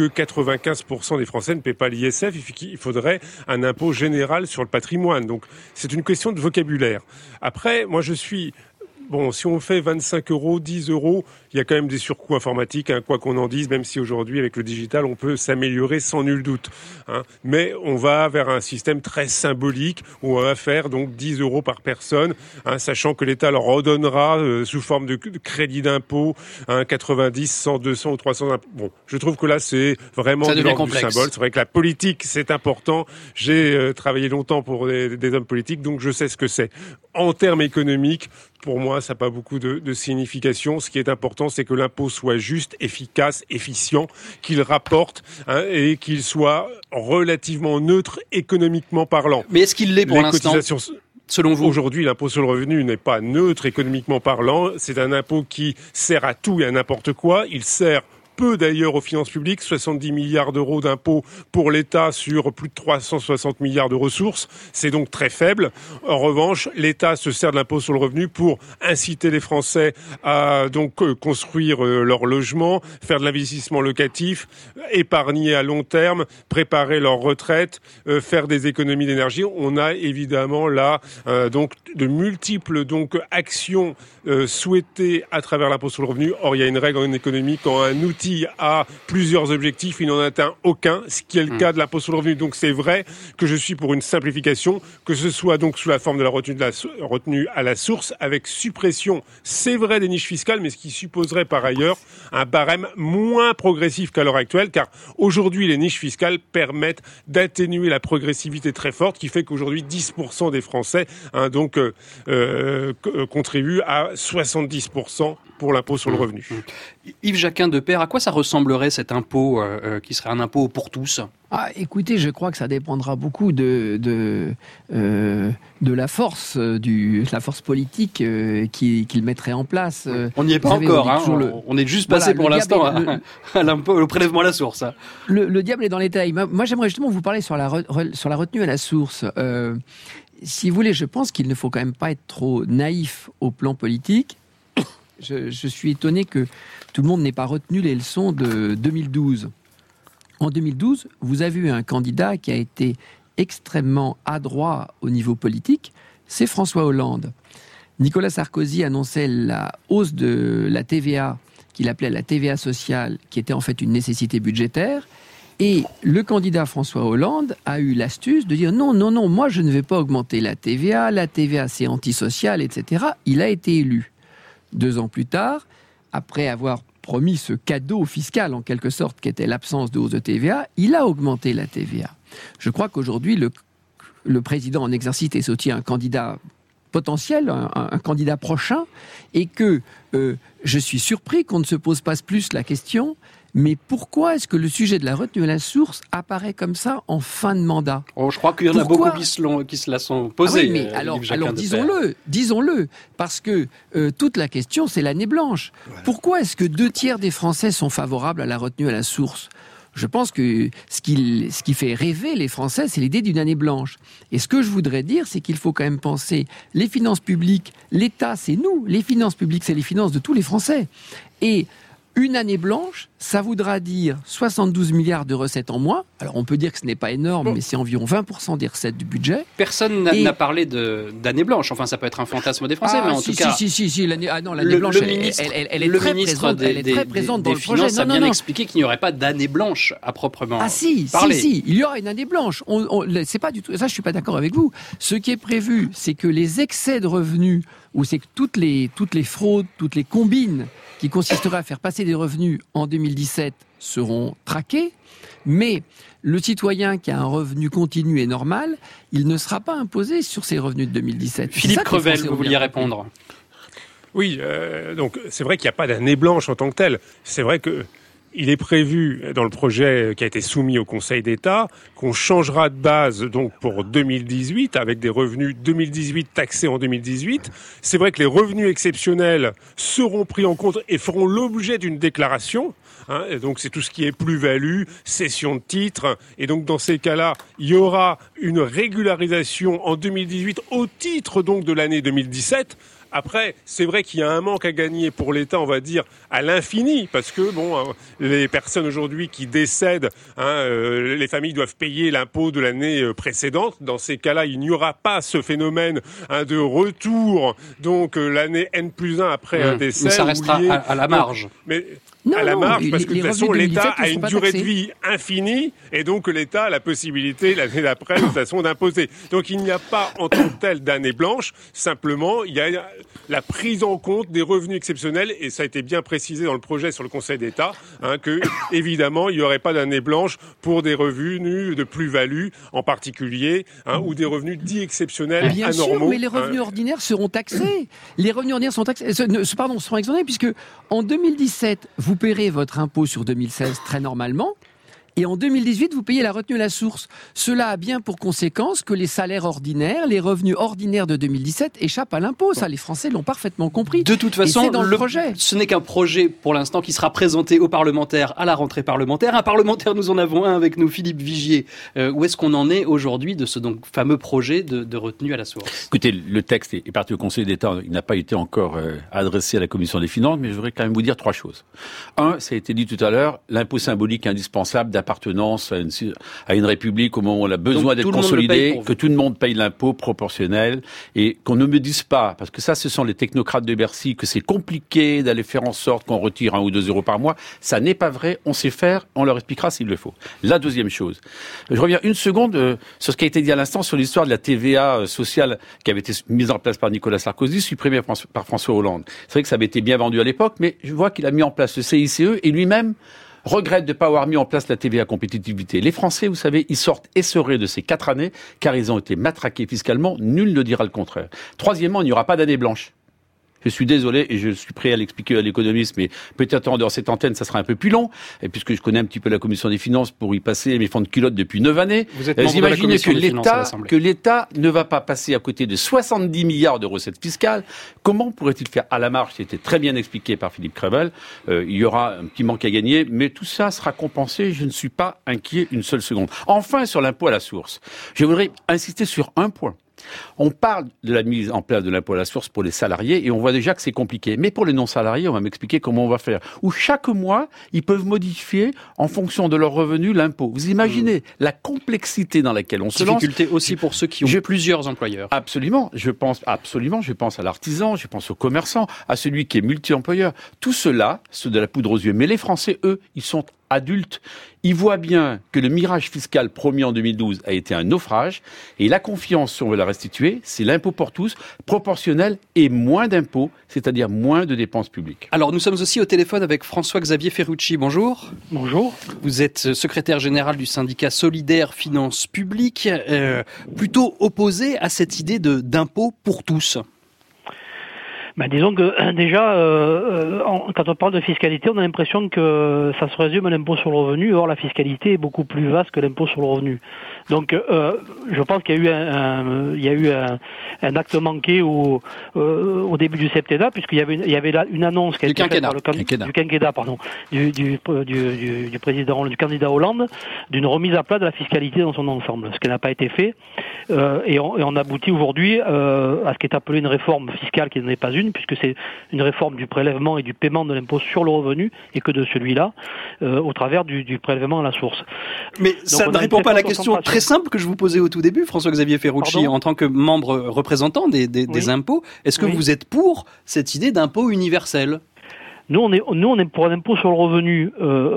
95% des Français ne paient pas l'ISF, il faudrait un impôt général sur le patrimoine. Donc c'est une question de vocabulaire. Après, moi je suis bon, si on fait 25 €, 10 €, il y a quand même des surcoûts informatiques, hein, quoi qu'on en dise, même si aujourd'hui, avec le digital, on peut s'améliorer sans nul doute. Hein. Mais on va vers un système très symbolique où on va faire donc 10 € par personne, hein, sachant que l'État leur redonnera sous forme de crédit d'impôt, 90, 100, 200 ou 300 impôts. Bon, je trouve que là, c'est vraiment de l'ordre du symbole. C'est vrai que la politique, c'est important. J'ai travaillé longtemps pour des hommes politiques, donc je sais ce que c'est. En termes économiques, pour moi, ça n'a pas beaucoup de signification. Ce qui est important, c'est que l'impôt soit juste, efficace, efficient, qu'il rapporte, hein, et qu'il soit relativement neutre économiquement parlant. Mais est-ce qu'il l'est pour l'instant, selon vous? Aujourd'hui, l'impôt sur le revenu n'est pas neutre économiquement parlant. C'est un impôt qui sert à tout et à n'importe quoi. Il sert peu d'ailleurs aux finances publiques, 70 milliards d'euros d'impôts pour l'État sur plus de 360 milliards de ressources. C'est donc très faible. En revanche, l'État se sert de l'impôt sur le revenu pour inciter les Français à donc construire leur logement, faire de l'investissement locatif, épargner à long terme, préparer leur retraite, faire des économies d'énergie. On a évidemment là donc de multiples donc actions souhaitées à travers l'impôt sur le revenu. Or, il y a une règle en économie: quand un outil a plusieurs objectifs, il n'en atteint aucun, ce qui est le cas de l'impôt sur le revenu. Donc c'est vrai que je suis pour une simplification, que ce soit donc sous la forme de la retenue à la source, avec suppression, c'est vrai, des niches fiscales, mais ce qui supposerait par ailleurs un barème moins progressif qu'à l'heure actuelle, car aujourd'hui les niches fiscales permettent d'atténuer la progressivité très forte, qui fait qu'aujourd'hui 10% des Français contribuent à 70% pour l'impôt sur le revenu. Yves Jacquin-Deperre, à quoi ça ressemblerait cet impôt qui serait un impôt pour tous ? Écoutez, je crois que ça dépendra beaucoup de la force politique qu'il mettrait en place. On n'y est pas encore, on est juste passé pour l'instant à l'impôt, au prélèvement à la source. Hein. Le diable est dans les détails. Moi, j'aimerais justement vous parler sur la retenue à la source. Si vous voulez, je pense qu'il ne faut quand même pas être trop naïf au plan politique. Je suis étonné que tout le monde n'ait pas retenu les leçons de 2012. En 2012, vous avez eu un candidat qui a été extrêmement adroit au niveau politique, c'est François Hollande. Nicolas Sarkozy annonçait la hausse de la TVA, qu'il appelait la TVA sociale, qui était en fait une nécessité budgétaire. Et le candidat François Hollande a eu l'astuce de dire non, moi je ne vais pas augmenter la TVA c'est antisocial, etc. Il a été élu. 2 ans plus tard, après avoir promis ce cadeau fiscal, en quelque sorte, qui était l'absence de hausse de TVA, il a augmenté la TVA. Je crois qu'aujourd'hui, le président en exercice est aussi un candidat potentiel, un candidat prochain, et que je suis surpris qu'on ne se pose pas plus la question, mais pourquoi est-ce que le sujet de la retenue à la source apparaît comme ça en fin de mandat ? Je crois qu'il y en a beaucoup qui se la sont posées. Oui, mais alors disons-le, parce que toute la question, c'est l'année blanche. Voilà. Pourquoi est-ce que 2/3 des Français sont favorables à la retenue à la source ? Je pense que ce qui fait rêver les Français, c'est l'idée d'une année blanche. Et ce que je voudrais dire, c'est qu'il faut quand même penser les finances publiques, l'État, c'est nous. Les finances publiques, c'est les finances de tous les Français. Et une année blanche, ça voudra dire 72 milliards de recettes en moins. Alors on peut dire que ce n'est pas énorme, mais c'est environ 20% des recettes du budget. Personne n'a parlé d'année blanche. Enfin, ça peut être un fantasme des Français, mais en tout cas... Si, l'année blanche, elle est très présente dans le projet. Finances a bien expliqué qu'il n'y aurait pas d'année blanche à proprement parler. Si, il y aura une année blanche. C'est pas du tout... Ça, je suis pas d'accord avec vous. Ce qui est prévu, c'est que les excès de revenus, ou c'est que toutes les fraudes, toutes les combines qui consisteraient à faire passer des revenus en 2017 seront traqués, mais le citoyen qui a un revenu continu et normal, il ne sera pas imposé sur ses revenus de 2017. Philippe Crevel, vous vouliez répondre ? Oui, donc c'est vrai qu'il n'y a pas d'année blanche en tant que telle. C'est vrai que il est prévu dans le projet qui a été soumis au Conseil d'État qu'on changera de base donc pour 2018 avec des revenus 2018 taxés en 2018. C'est vrai que les revenus exceptionnels seront pris en compte et feront l'objet d'une déclaration. Et donc c'est tout ce qui est plus-value, cession de titres. Et donc dans ces cas-là, il y aura une régularisation en 2018 au titre donc de l'année 2017. Après, c'est vrai qu'il y a un manque à gagner pour l'État, on va dire, à l'infini, parce que les personnes aujourd'hui qui décèdent, les familles doivent payer l'impôt de l'année précédente. Dans ces cas-là, il n'y aura pas ce phénomène de retour, donc l'année N+1 après un décès. Mais ça restera à la marge. À la marge, parce que de toute façon, l'État a une durée de vie infinie, et donc l'État a la possibilité, l'année d'après, de toute façon, d'imposer. Donc il n'y a pas, en tant que tel, d'année blanche, simplement, il y a la prise en compte des revenus exceptionnels, et ça a été bien précisé dans le projet sur le Conseil d'État, que, évidemment, il n'y aurait pas d'année blanche pour des revenus de plus-value, en particulier, ou des revenus dits exceptionnels, bien anormaux. Sûr, mais les revenus ordinaires seront taxés. Les revenus ordinaires seront exonérés, puisque en 2017, vous paierez votre impôt sur 2016 très normalement, et en 2018, vous payez la retenue à la source. Cela a bien pour conséquence que les salaires ordinaires, les revenus ordinaires de 2017 échappent à l'impôt. Ça, les Français l'ont parfaitement compris. De toute façon, projet. Ce n'est qu'un projet pour l'instant qui sera présenté aux parlementaires à la rentrée parlementaire. Un parlementaire, nous en avons un avec nous, Philippe Vigier. Où est-ce qu'on en est aujourd'hui de ce fameux projet de retenue à la source ? Écoutez, le texte est parti au Conseil d'État. Il n'a pas été encore adressé à la Commission des Finances, mais je voudrais quand même vous dire 3 choses. Un, ça a été dit tout à l'heure, l'impôt symbolique indispensable d'appartenance à une république au moment où on a besoin d'être consolidé, que tout le monde paye l'impôt proportionnel, et qu'on ne me dise pas, parce que ça, ce sont les technocrates de Bercy, que c'est compliqué d'aller faire en sorte qu'on retire 1 ou 2 euros par mois. Ça n'est pas vrai, on sait faire, on leur expliquera s'il le faut. La deuxième chose, je reviens une seconde sur ce qui a été dit à l'instant sur l'histoire de la TVA sociale qui avait été mise en place par Nicolas Sarkozy, supprimée par François Hollande. C'est vrai que ça avait été bien vendu à l'époque, mais je vois qu'il a mis en place le CICE et lui-même regrette de ne pas avoir mis en place la TVA compétitivité. Les Français, vous savez, ils sortent essorés de ces 4 années car ils ont été matraqués fiscalement. Nul ne dira le contraire. Troisièmement, il n'y aura pas d'année blanche. Je suis désolé et je suis prêt à l'expliquer à l'économiste, mais peut-être en dehors de cette antenne, ça sera un peu plus long. Et puisque je connais un petit peu la Commission des Finances pour y passer mes fonds de culotte depuis 9 années, vous imaginez que l'État ne va pas passer à côté de 70 milliards de recettes fiscales. Comment pourrait-il faire à la marge? C'était très bien expliqué par Philippe Crevel. Il y aura un petit manque à gagner, mais tout ça sera compensé. Je ne suis pas inquiet une seule seconde. Enfin, sur l'impôt à la source, je voudrais insister sur un point. On parle de la mise en place de l'impôt à la source pour les salariés et on voit déjà que c'est compliqué. Mais pour les non-salariés, on va m'expliquer comment on va faire. Où chaque mois, ils peuvent modifier en fonction de leurs revenus l'impôt. Vous imaginez la complexité dans laquelle on se lance. Difficulté aussi pour ceux qui ont plusieurs employeurs. Absolument. Je pense à l'artisan, je pense au commerçant, à celui qui est multi-employeur. Tout cela, c'est de la poudre aux yeux. Mais les Français, eux, ils sont adultes. Ils voient bien que le mirage fiscal promis en 2012 a été un naufrage et la confiance, si on veut la restituer, c'est l'impôt pour tous, proportionnel et moins d'impôts, c'est-à-dire moins de dépenses publiques. Alors nous sommes aussi au téléphone avec François-Xavier Ferrucci. Bonjour. Bonjour. Vous êtes secrétaire général du syndicat Solidaires Finances Publiques, plutôt opposé à cette idée d'impôt pour tous. Disons que déjà, quand on parle de fiscalité, on a l'impression que ça se résume à l'impôt sur le revenu. Or, la fiscalité est beaucoup plus vaste que l'impôt sur le revenu. Donc, je pense qu'il y a eu un acte manqué au début du septennat, puisqu'il y avait là une annonce qui a été faite par du quinquennat, du président, du candidat Hollande, d'une remise à plat de la fiscalité dans son ensemble, ce qui n'a pas été fait. Et on aboutit aujourd'hui à ce qui est appelé une réforme fiscale qui n'en est pas une, puisque c'est une réforme du prélèvement et du paiement de l'impôt sur le revenu, et que de celui-là, au travers du prélèvement à la source. Mais donc, ça ne répond pas à la question très simple que je vous posais au tout début, François-Xavier Ferrucci, en tant que membre représentant des impôts. Est-ce que vous êtes pour cette idée d'impôt universel ? Nous, on est pour un impôt sur le revenu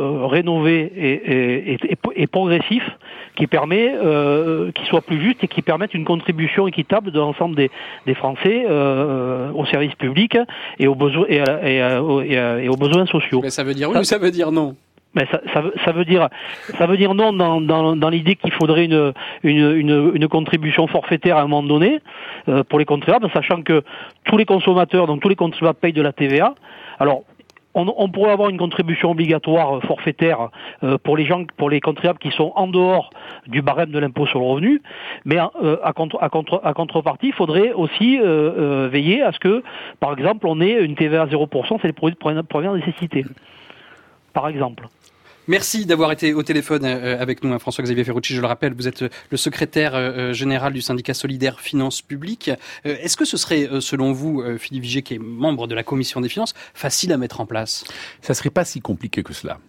rénové et progressif, qui permet, qui soit plus juste et qui permette une contribution équitable de l'ensemble des Français au service public et aux besoins sociaux. Mais ça veut dire oui ou ça veut dire non? Mais ça veut dire non dans l'idée qu'il faudrait une contribution forfaitaire à un moment donné pour les contribuables, sachant que tous les consommateurs, donc tous les contribuables payent de la TVA. Alors on pourrait avoir une contribution obligatoire forfaitaire pour les contribuables qui sont en dehors du barème de l'impôt sur le revenu, mais à contrepartie, il faudrait aussi veiller à ce que, par exemple, on ait une TVA à 0%, c'est les produits de première nécessité, par exemple. Merci d'avoir été au téléphone avec nous, François-Xavier Ferrucci. Je le rappelle, vous êtes le secrétaire général du syndicat solidaire Finances Publiques. Est-ce que ce serait, selon vous, Philippe Vigier, qui est membre de la commission des finances, facile à mettre en place? Ça serait pas si compliqué que cela.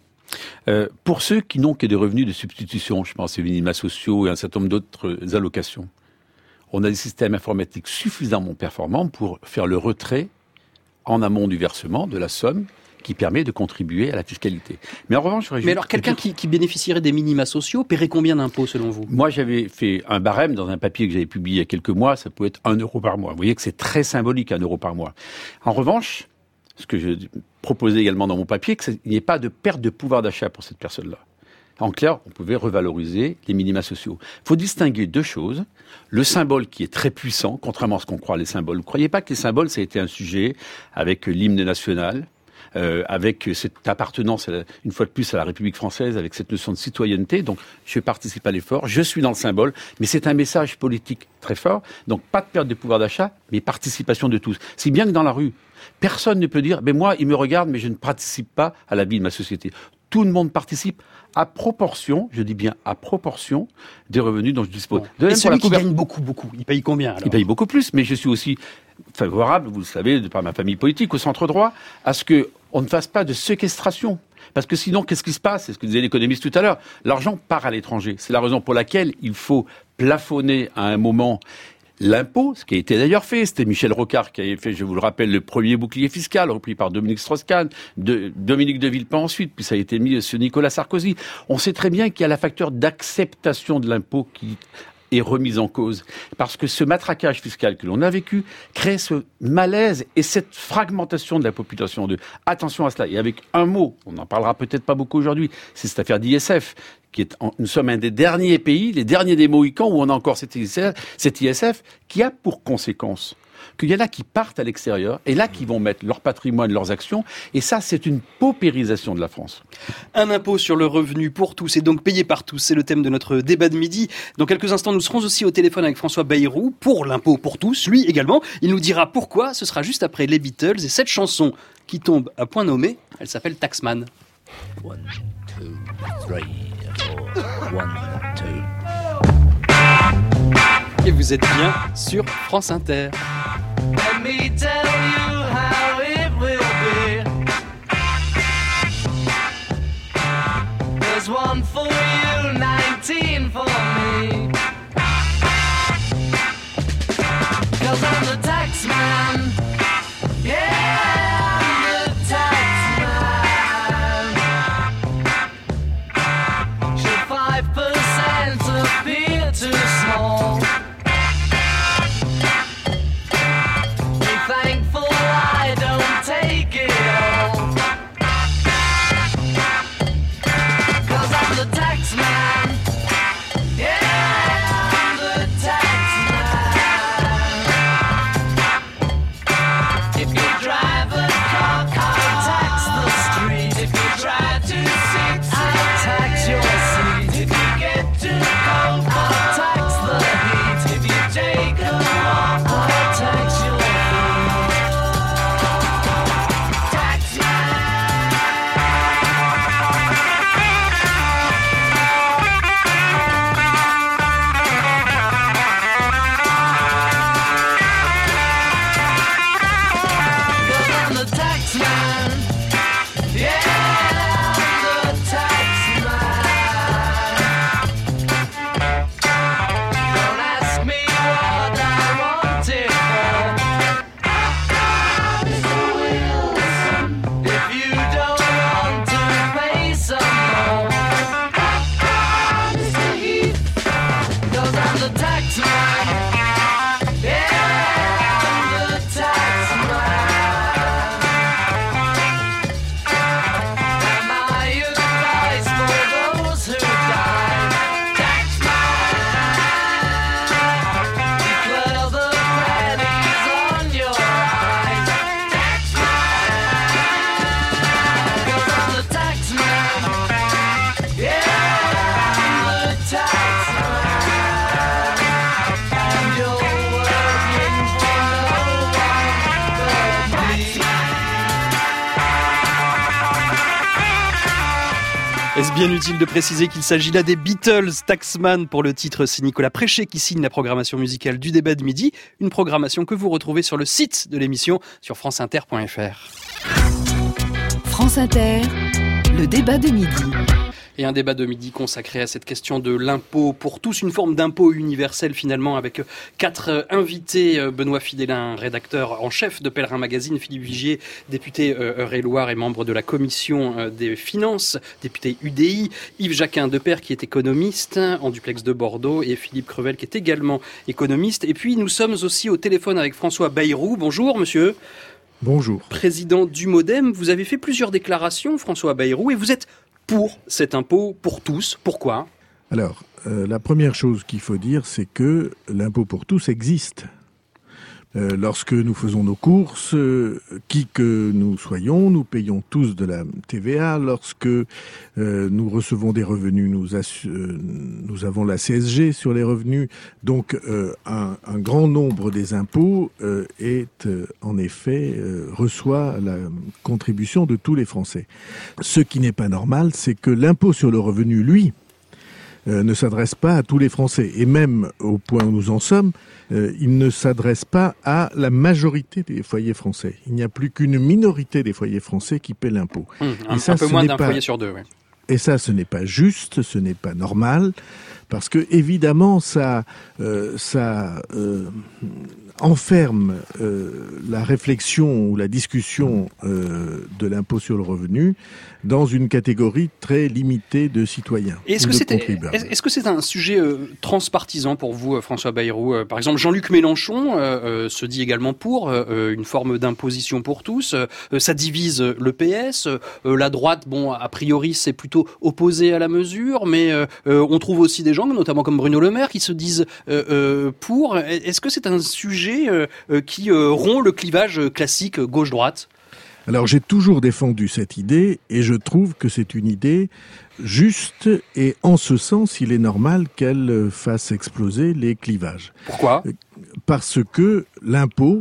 Pour ceux qui n'ont que des revenus de substitution, je pense aux minima sociaux et un certain nombre d'autres allocations, on a des systèmes informatiques suffisamment performants pour faire le retrait en amont du versement de la somme qui permet de contribuer à la fiscalité. Mais en revanche, mais alors quelqu'un qui bénéficierait des minima sociaux paierait combien d'impôts selon vous? Moi, j'avais fait un barème dans un papier que j'avais publié il y a quelques mois, ça pouvait être 1 euro par mois. Vous voyez que c'est très symbolique, 1 euro par mois. En revanche, ce que je proposais également dans mon papier, qu'il n'y ait pas de perte de pouvoir d'achat pour cette personne-là. En clair, on pouvait revaloriser les minima sociaux. Il faut distinguer deux choses. Le symbole qui est très puissant, contrairement à ce qu'on croit les symboles. Vous ne croyez pas que les symboles, ça a été un sujet avec l'hymne national, avec cette appartenance, une fois de plus, à la République française, avec cette notion de citoyenneté. Donc, je participe à l'effort, je suis dans le symbole, mais c'est un message politique très fort. Donc, pas de perte de pouvoir d'achat, mais participation de tous. Si bien que dans la rue, personne ne peut dire, mais moi, il me regarde, mais je ne participe pas à la vie de ma société. Tout le monde participe à proportion, je dis bien à proportion, des revenus dont je dispose. Et celui qui gagne beaucoup, il paye combien alors? Il paye beaucoup plus, mais je suis aussi favorable, vous le savez, de par ma famille politique, au centre droit, à ce qu'on ne fasse pas de séquestration. Parce que sinon, qu'est-ce qui se passe? C'est ce que disait l'économiste tout à l'heure. L'argent part à l'étranger. C'est la raison pour laquelle il faut plafonner à un moment l'impôt, ce qui a été d'ailleurs fait. C'était Michel Rocard qui avait fait, je vous le rappelle, le premier bouclier fiscal, repris par Dominique Strauss-Kahn, Dominique de Villepin ensuite, puis ça a été mis sur Nicolas Sarkozy. On sait très bien qu'il y a la facteur d'acceptation de l'impôt qui est remise en cause. Parce que ce matraquage fiscal que l'on a vécu crée ce malaise et cette fragmentation de la population. Attention à cela. Et avec un mot, on n'en parlera peut-être pas beaucoup aujourd'hui, c'est cette affaire d'ISF, nous sommes un des derniers pays, les derniers des Mohicans, où on a encore cet ISF, qui a pour conséquence qu'il y en a qui partent à l'extérieur, et là qui vont mettre leur patrimoine, leurs actions, et ça, c'est une paupérisation de la France. Un impôt sur le revenu pour tous, et donc payé par tous, c'est le thème de notre débat de midi. Dans quelques instants, nous serons aussi au téléphone avec François Bayrou, pour l'impôt pour tous, lui également. Il nous dira pourquoi, ce sera juste après les Beatles, et cette chanson qui tombe à point nommé, elle s'appelle Taxman. 1, 2, 3, 4, 1, 2. Et vous êtes bien sur France Inter. Let me tell you how it will be. There's one for you, 19 for me. 'Cause I'm the tax man. Yeah, I'm the tax man. Should 5% appear too small? Thankful I don't take it all. 'Cause I'm the tax man. Yeah, I'm the tax man. Est-ce bien utile de préciser qu'il s'agit là des Beatles, Taxman pour le titre, c'est Nicolas Préchet qui signe la programmation musicale du débat de midi, une programmation que vous retrouvez sur le site de l'émission sur franceinter.fr. France Inter, le débat de midi. Et un débat de midi consacré à cette question de l'impôt pour tous, une forme d'impôt universel finalement, avec 4 invités. Benoît Fidelin, rédacteur en chef de Pèlerin Magazine, Philippe Vigier, député Eure-et-Loir et membre de la commission des finances, député UDI, Yves Jacquin-Deperre qui est économiste en duplex de Bordeaux et Philippe Crevel qui est également économiste. Et puis nous sommes aussi au téléphone avec François Bayrou. Bonjour monsieur. Bonjour. Président du MoDem, vous avez fait plusieurs déclarations, François Bayrou, et vous êtes pour cet impôt pour tous. Pourquoi ? Alors, la première chose qu'il faut dire, c'est que l'impôt pour tous existe. Lorsque nous faisons nos courses, qui que nous soyons, nous payons tous de la TVA. Lorsque nous recevons des revenus, nous avons la CSG sur les revenus. Donc, un grand nombre des impôts en effet, reçoit la contribution de tous les Français. Ce qui n'est pas normal, c'est que l'impôt sur le revenu, lui, ne s'adresse pas à tous les Français. Et même au point où nous en sommes, il ne s'adresse pas à la majorité des foyers français. Il n'y a plus qu'une minorité des foyers français qui paient l'impôt. Un peu moins d'un foyer sur deux, oui. Et ça, ce n'est pas juste, ce n'est pas normal, parce que évidemment, ça enferme la réflexion ou la discussion de l'impôt sur le revenu dans une catégorie très limitée de citoyens. Est-ce que c'est un sujet transpartisan pour vous, François Bayrou ? Par exemple, Jean-Luc Mélenchon se dit également pour une forme d'imposition pour tous. Ça divise le PS. La droite, bon, a priori, c'est plutôt opposé à la mesure, mais on trouve aussi des gens, notamment comme Bruno Le Maire, qui se disent pour. Est-ce que c'est un sujet qui rompt le clivage classique gauche-droite ? Alors j'ai toujours défendu cette idée et je trouve que c'est une idée juste et en ce sens il est normal qu'elle fasse exploser les clivages. Pourquoi ? Parce que l'impôt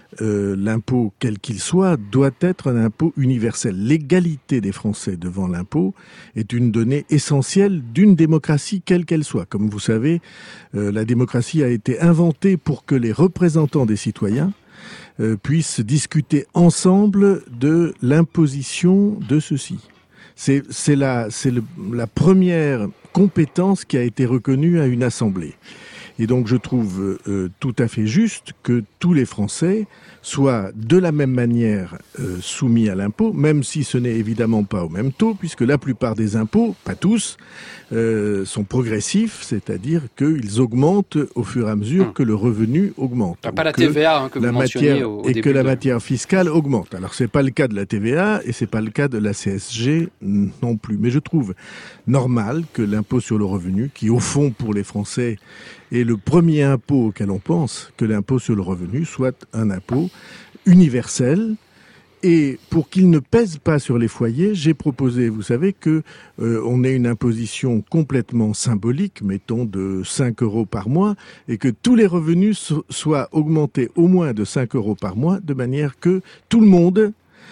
quel qu'il soit doit être un impôt universel. L'égalité des Français devant l'impôt est une donnée essentielle d'une démocratie quelle qu'elle soit. Comme vous savez, la démocratie a été inventée pour que les représentants des citoyens puissent discuter ensemble de l'imposition de ceux-ci. C'est la première compétence qui a été reconnue à une assemblée. Et donc je trouve tout à fait juste que tous les Français soient de la même manière soumis à l'impôt, même si ce n'est évidemment pas au même taux, puisque la plupart des impôts, pas tous, sont progressifs, c'est-à-dire qu'ils augmentent au fur et à mesure que le revenu augmente. Pas la TVA que vous mentionniez au début. Et que la matière fiscale augmente. Alors c'est pas le cas de la TVA et c'est pas le cas de la CSG non plus. Mais je trouve normal que l'impôt sur le revenu, qui au fond pour les Français est le premier impôt auquel on pense, que l'impôt sur le revenu soit un impôt universel. Et pour qu'il ne pèse pas sur les foyers, j'ai proposé, vous savez, que on ait une imposition complètement symbolique, mettons de 5 euros par mois, et que tous les revenus soient augmentés au moins de 5 euros par mois, de manière que tout le monde,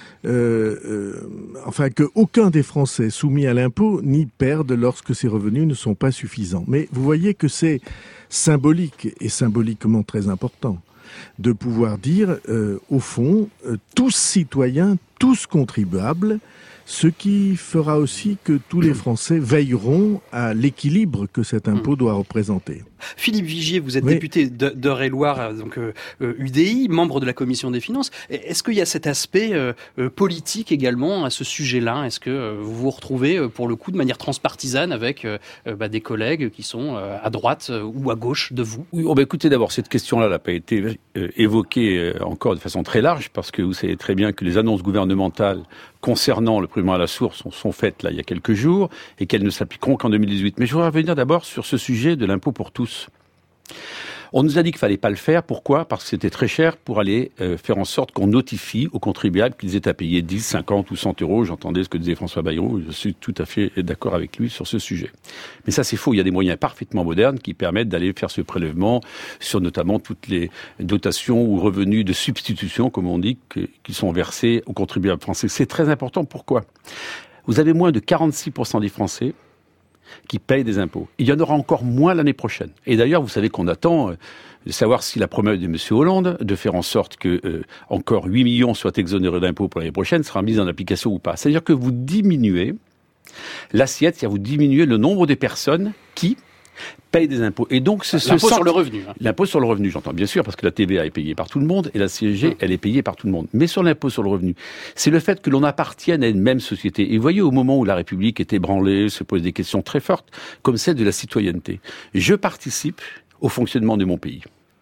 que aucun des Français soumis à l'impôt n'y perde lorsque ses revenus ne sont pas suffisants. Mais vous voyez que c'est symbolique et symboliquement très important de pouvoir dire, au fond, tous citoyens, tous contribuables, ce qui fera aussi que tous les Français veilleront à l'équilibre que cet impôt doit représenter. Philippe Vigier, vous êtes député d'Eure-et-Loir, donc UDI, membre de la commission des finances. Est-ce qu'il y a cet aspect politique également à ce sujet-là ? Est-ce que vous vous retrouvez pour le coup de manière transpartisane avec des collègues qui sont à droite ou à gauche de vous ? Oui, écoutez, d'abord, cette question-là n'a pas été évoquée encore de façon très large, parce que vous savez très bien que les annonces gouvernementales concernant le prélèvement à la source sont faites là il y a quelques jours et qu'elles ne s'appliqueront qu'en 2018. Mais je voudrais revenir d'abord sur ce sujet de l'impôt pour tous. On nous a dit qu'il fallait pas le faire. Pourquoi ? Parce que c'était très cher pour aller faire en sorte qu'on notifie aux contribuables qu'ils aient à payer 10, 50 ou 100 euros. J'entendais ce que disait François Bayrou. Je suis tout à fait d'accord avec lui sur ce sujet. Mais ça, c'est faux. Il y a des moyens parfaitement modernes qui permettent d'aller faire ce prélèvement sur notamment toutes les dotations ou revenus de substitution, comme on dit, qui sont versés aux contribuables français. C'est très important. Pourquoi ? vous avez moins de 46% des Français qui payent des impôts. Il y en aura encore moins l'année prochaine. Et d'ailleurs, vous savez qu'on attend de savoir si la promesse de M. Hollande de faire en sorte que encore 8 millions soient exonérés d'impôts pour l'année prochaine sera mise en application ou pas. C'est-à-dire que vous diminuez l'assiette, c'est-à-dire vous diminuez le nombre de personnes qui payent des impôts. Et donc, l'impôt sur le revenu. L'impôt sur le revenu, j'entends bien sûr, parce que la TVA est payée par tout le monde et la CSG, elle est payée par tout le monde. Mais sur l'impôt sur le revenu, c'est le fait que l'on appartienne à une même société. Et vous voyez, au moment où la République est ébranlée, se pose des questions très fortes, comme celle de la citoyenneté. Je participe au fonctionnement de mon pays.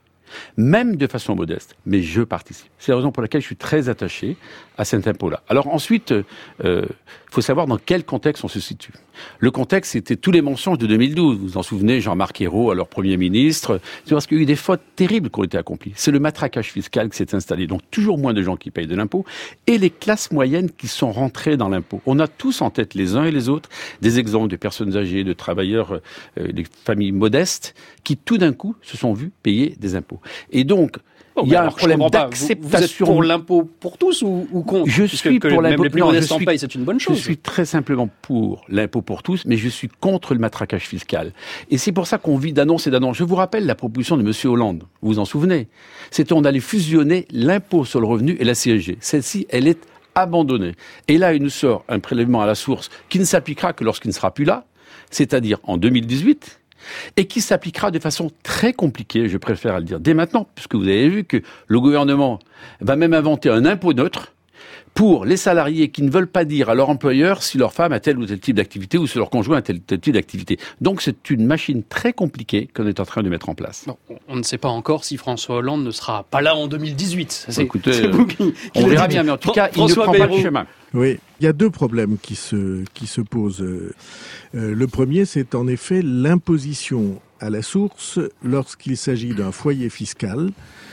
Même de façon modeste, mais je participe. C'est la raison pour laquelle je suis très attaché à cet impôt-là. Alors ensuite, faut savoir dans quel contexte on se situe. Le contexte, c'était tous les mensonges de 2012. Vous vous en souvenez, Jean-Marc Ayrault, alors Premier ministre, c'est parce qu'il y a eu des fautes terribles qui ont été accomplies. C'est le matraquage fiscal qui s'est installé. Donc toujours moins de gens qui payent de l'impôt et les classes moyennes qui sont rentrées dans l'impôt. On a tous en tête, les uns et les autres, des exemples de personnes âgées, de travailleurs, des familles modestes qui tout d'un coup se sont vus payer des impôts. Et donc, il y a un problème d'acceptation. Vous êtes pour l'impôt pour tous ou contre? Je suis pour l'impôt. Les plus modestes en payent, c'est une bonne chose. Je suis très simplement pour l'impôt pour tous, mais je suis contre le matraquage fiscal. Et c'est pour ça qu'on vit d'annonce et d'annonce. Je vous rappelle la proposition de M. Hollande. Vous vous en souvenez? C'était on allait fusionner l'impôt sur le revenu et la CSG. Celle-ci, elle est abandonnée. Et là, il nous sort un prélèvement à la source qui ne s'appliquera que lorsqu'il ne sera plus là, c'est-à-dire en 2018. Et qui s'appliquera de façon très compliquée, je préfère le dire dès maintenant, puisque vous avez vu que le gouvernement va même inventer un impôt neutre pour les salariés qui ne veulent pas dire à leur employeur si leur femme a tel ou tel type d'activité ou si leur conjoint a tel ou tel type d'activité. Donc c'est une machine très compliquée qu'on est en train de mettre en place. Bon, on ne sait pas encore si François Hollande ne sera pas là en 2018. Écoutez, on verra bien, mais en tout cas, il ne prend pas le chemin. Oui, il y a deux problèmes qui se posent. Le premier, c'est en effet l'imposition à la source lorsqu'il s'agit d'un foyer fiscal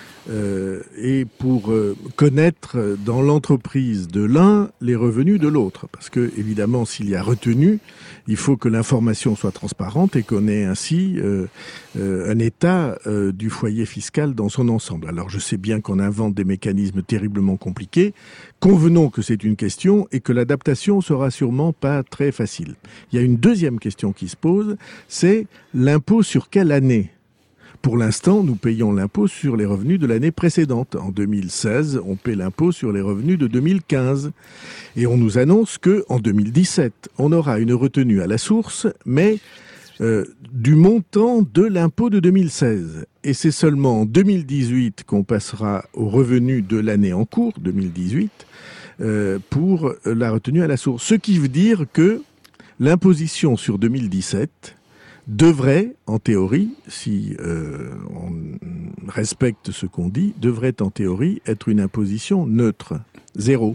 et pour connaître dans l'entreprise de l'un les revenus de l'autre. Parce que, évidemment, s'il y a retenue, il faut que l'information soit transparente et qu'on ait ainsi un état du foyer fiscal dans son ensemble. Alors, je sais bien qu'on invente des mécanismes terriblement compliqués. Convenons que c'est une question et que l'adaptation sera sûrement pas très facile. Il y a une deuxième question qui se pose, c'est l'impôt sur quelle année ? Pour l'instant, nous payons l'impôt sur les revenus de l'année précédente. En 2016, on paie l'impôt sur les revenus de 2015. Et on nous annonce que en 2017, on aura une retenue à la source, mais du montant de l'impôt de 2016. Et c'est seulement en 2018 qu'on passera aux revenus de l'année en cours, 2018, pour la retenue à la source. Ce qui veut dire que l'imposition sur 2017 devrait, en théorie, si on respecte ce qu'on dit, devrait en théorie être une imposition neutre, zéro.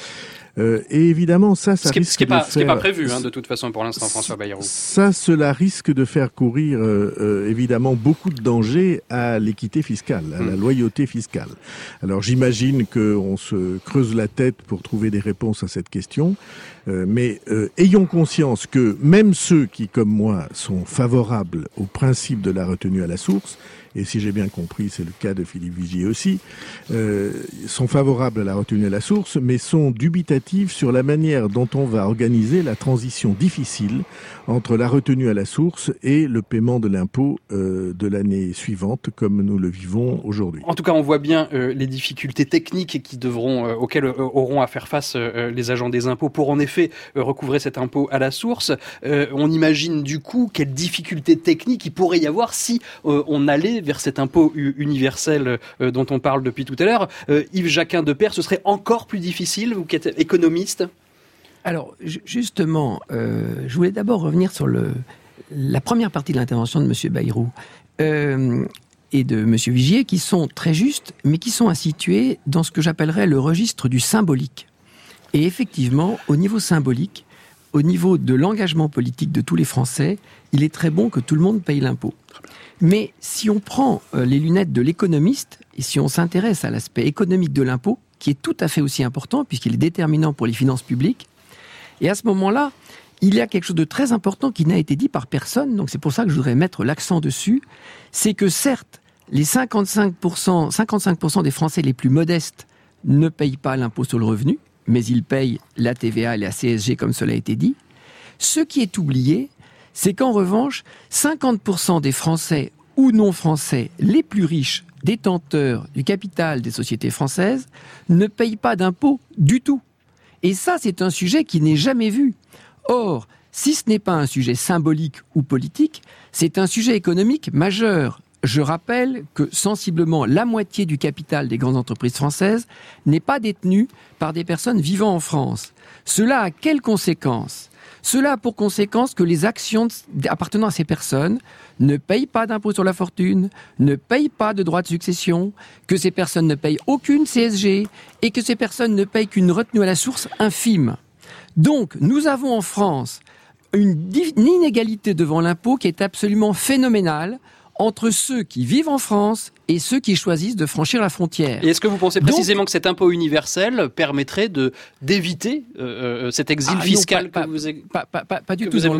Et évidemment, ça risque de faire... Ce qui n'est pas prévu, de toute façon, pour l'instant, François Bayrou. Cela risque de faire courir, évidemment, beaucoup de dangers à l'équité fiscale, à la loyauté fiscale. Alors, j'imagine qu'on se creuse la tête pour trouver des réponses à cette question, mais ayons conscience que même ceux qui, comme moi, sont favorables au principe de la retenue à la source, et si j'ai bien compris, c'est le cas de Philippe Vigier aussi, sont favorables à la retenue à la source, mais sont dubitatifs sur la manière dont on va organiser la transition difficile entre la retenue à la source et le paiement de l'impôt de l'année suivante, comme nous le vivons aujourd'hui. En tout cas, on voit bien les difficultés techniques qui auxquelles auront à faire face les agents des impôts pour en effet recouvrer cet impôt à la source. On imagine du coup quelles difficultés techniques il pourrait y avoir si on allait vers cet impôt universel dont on parle depuis tout à l'heure. Yves Jacquin de Père, ce serait encore plus difficile, vous qui êtes économiste? Alors, justement, je voulais d'abord revenir sur la première partie de l'intervention de M. Bayrou et de M. Vigier, qui sont très justes, mais qui sont à situer dans ce que j'appellerais le registre du symbolique. Et effectivement, au niveau symbolique, au niveau de l'engagement politique de tous les Français, il est très bon que tout le monde paye l'impôt. Mais si on prend les lunettes de l'économiste, et si on s'intéresse à l'aspect économique de l'impôt, qui est tout à fait aussi important, puisqu'il est déterminant pour les finances publiques, et à ce moment-là, il y a quelque chose de très important qui n'a été dit par personne, donc c'est pour ça que je voudrais mettre l'accent dessus, c'est que certes, les 55% des Français les plus modestes ne payent pas l'impôt sur le revenu, mais ils payent la TVA et la CSG comme cela a été dit. Ce qui est oublié, c'est qu'en revanche, 50% des Français ou non français les plus riches, détenteurs du capital des sociétés françaises, ne payent pas d'impôts du tout. Et ça, c'est un sujet qui n'est jamais vu. Or, si ce n'est pas un sujet symbolique ou politique, c'est un sujet économique majeur. Je rappelle que sensiblement la moitié du capital des grandes entreprises françaises n'est pas détenue par des personnes vivant en France. Cela a quelles conséquences ? Cela a pour conséquence que les actions appartenant à ces personnes ne payent pas d'impôt sur la fortune, ne payent pas de droits de succession, que ces personnes ne payent aucune CSG et que ces personnes ne payent qu'une retenue à la source infime. Donc, nous avons en France une inégalité devant l'impôt qui est absolument phénoménale entre ceux qui vivent en France et ceux qui choisissent de franchir la frontière. Et est-ce que vous pensez précisément que cet impôt universel permettrait d'éviter cet exil fiscal que vous pas du tout.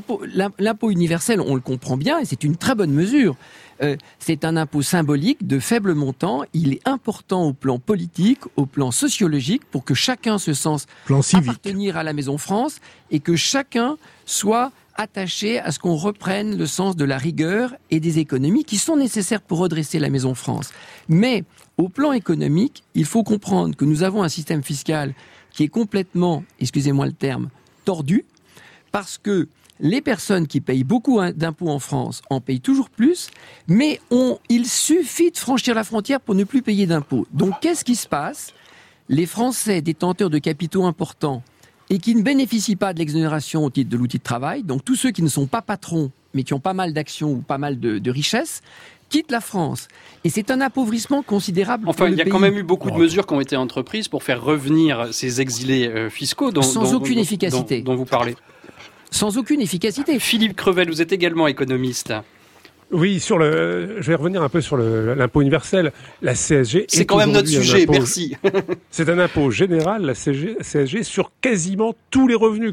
L'impôt universel, on le comprend bien, et c'est une très bonne mesure. C'est un impôt symbolique de faible montant. Il est important au plan politique, au plan sociologique, pour que chacun se sente appartenir à la Maison France et que chacun soit attaché à ce qu'on reprenne le sens de la rigueur et des économies qui sont nécessaires pour redresser la Maison France. Mais au plan économique, il faut comprendre que nous avons un système fiscal qui est complètement, excusez-moi le terme, tordu, parce que les personnes qui payent beaucoup d'impôts en France en payent toujours plus, mais il suffit de franchir la frontière pour ne plus payer d'impôts. Donc qu'est-ce qui se passe ? Les Français détenteurs de capitaux importants et qui ne bénéficient pas de l'exonération au titre de l'outil de travail, donc tous ceux qui ne sont pas patrons, mais qui ont pas mal d'actions ou pas mal de richesses, quittent la France. Et c'est un appauvrissement considérable. Enfin, il y a quand même eu beaucoup de mesures qui ont été entreprises pour faire revenir ces exilés fiscaux sans aucune efficacité. Dont vous parlez. Sans aucune efficacité. Philippe Crevel, vous êtes également économiste. Oui, je vais revenir un peu sur l'impôt universel. La CSG. C'est quand même notre sujet, merci. C'est un impôt général, la CSG, sur quasiment tous les revenus.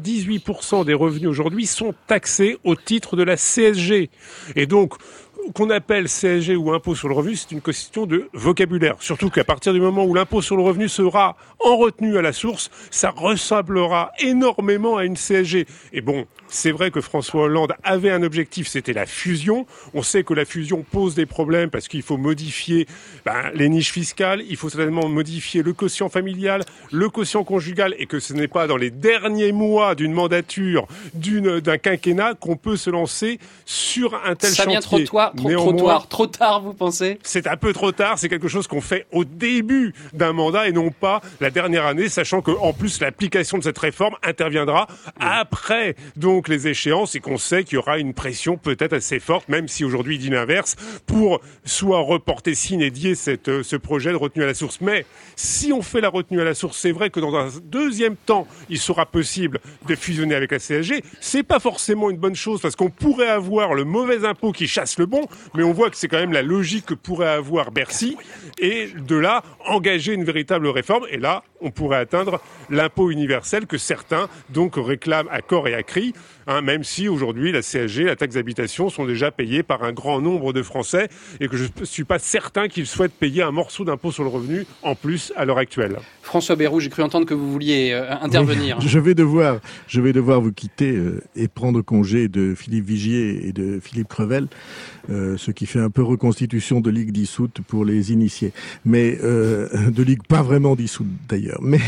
98% des revenus aujourd'hui sont taxés au titre de la CSG. Et donc, qu'on appelle CSG ou impôt sur le revenu, c'est une question de vocabulaire. Surtout qu'à partir du moment où l'impôt sur le revenu sera en retenue à la source, ça ressemblera énormément à une CSG. Et bon, c'est vrai que François Hollande avait un objectif, c'était la fusion. On sait que la fusion pose des problèmes parce qu'il faut modifier les niches fiscales, il faut certainement modifier le quotient familial, le quotient conjugal, et que ce n'est pas dans les derniers mois d'une mandature, d'un quinquennat qu'on peut se lancer sur un tel chantier. Ça vient trop tard, vous pensez ? C'est un peu trop tard, c'est quelque chose qu'on fait au début d'un mandat et non pas la dernière année, sachant qu'en plus l'application de cette réforme interviendra après donc les échéances et qu'on sait qu'il y aura une pression peut-être assez forte, même si aujourd'hui il dit l'inverse, pour soit reporter sine die ce projet de retenue à la source. Mais si on fait la retenue à la source, c'est vrai que dans un deuxième temps, il sera possible de fusionner avec la CSG. C'est pas forcément une bonne chose parce qu'on pourrait avoir le mauvais impôt qui chasse le bon, mais on voit que c'est quand même la logique que pourrait avoir Bercy, et de là, engager une véritable réforme, et là, on pourrait atteindre l'impôt universel que certains donc réclament à corps et à cri, même si aujourd'hui la CSG, la taxe d'habitation sont déjà payées par un grand nombre de Français, et que je ne suis pas certain qu'ils souhaitent payer un morceau d'impôt sur le revenu en plus à l'heure actuelle. François Bayrou, j'ai cru entendre que vous vouliez intervenir. Oui, je vais devoir vous quitter et prendre congé de Philippe Vigier et de Philippe Crevel, ce qui fait un peu reconstitution de ligue dissoute pour les initiés, mais de ligue pas vraiment dissoute d'ailleurs. Mais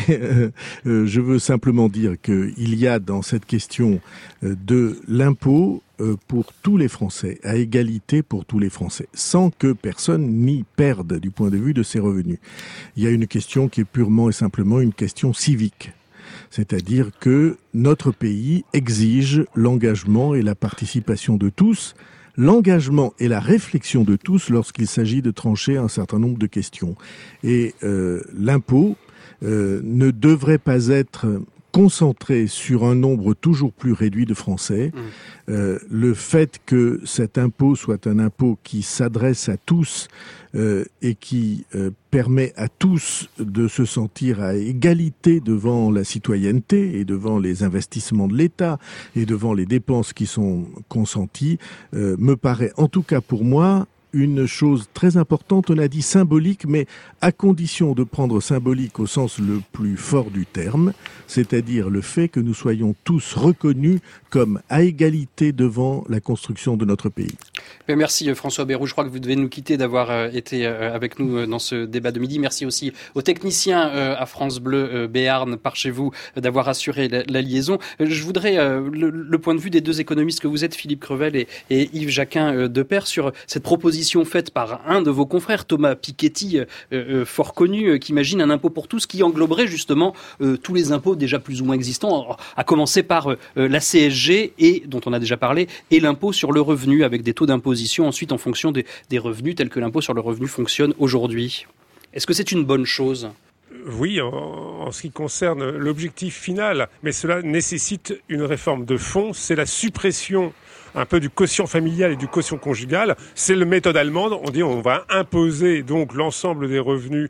je veux simplement dire qu'il y a dans cette question de l'impôt pour tous les Français, à égalité pour tous les Français, sans que personne n'y perde du point de vue de ses revenus. Il y a une question qui est purement et simplement une question civique. C'est-à-dire que notre pays exige l'engagement et la participation de tous, l'engagement et la réflexion de tous lorsqu'il s'agit de trancher un certain nombre de questions. Et l'impôt ne devrait pas être concentré sur un nombre toujours plus réduit de Français. Le fait que cet impôt soit un impôt qui s'adresse à tous et qui permet à tous de se sentir à égalité devant la citoyenneté et devant les investissements de l'État et devant les dépenses qui sont consenties, me paraît en tout cas pour moi une chose très importante, on a dit symbolique, mais à condition de prendre symbolique au sens le plus fort du terme, c'est-à-dire le fait que nous soyons tous reconnus comme à égalité devant la construction de notre pays. Merci François Bayrou, je crois que vous devez nous quitter d'avoir été avec nous dans ce débat de midi. Merci aussi aux techniciens à France Bleu Béarn par chez vous d'avoir assuré la liaison. Je voudrais le point de vue des deux économistes que vous êtes, Philippe Crevel et Yves Jacquin Deper, sur cette proposition faite par un de vos confrères, Thomas Piketty, fort connu, qui imagine un impôt pour tous qui engloberait justement tous les impôts déjà plus ou moins existants, à commencer par la CSG et dont on a déjà parlé, et l'impôt sur le revenu avec des taux d'imposition ensuite en fonction des revenus tels que l'impôt sur le revenu fonctionne aujourd'hui. Est-ce que c'est une bonne chose ? Oui, en ce qui concerne l'objectif final, mais cela nécessite une réforme de fond, c'est la suppression un peu du quotient familial et du quotient conjugal. C'est la méthode allemande, on dit on va imposer donc l'ensemble des revenus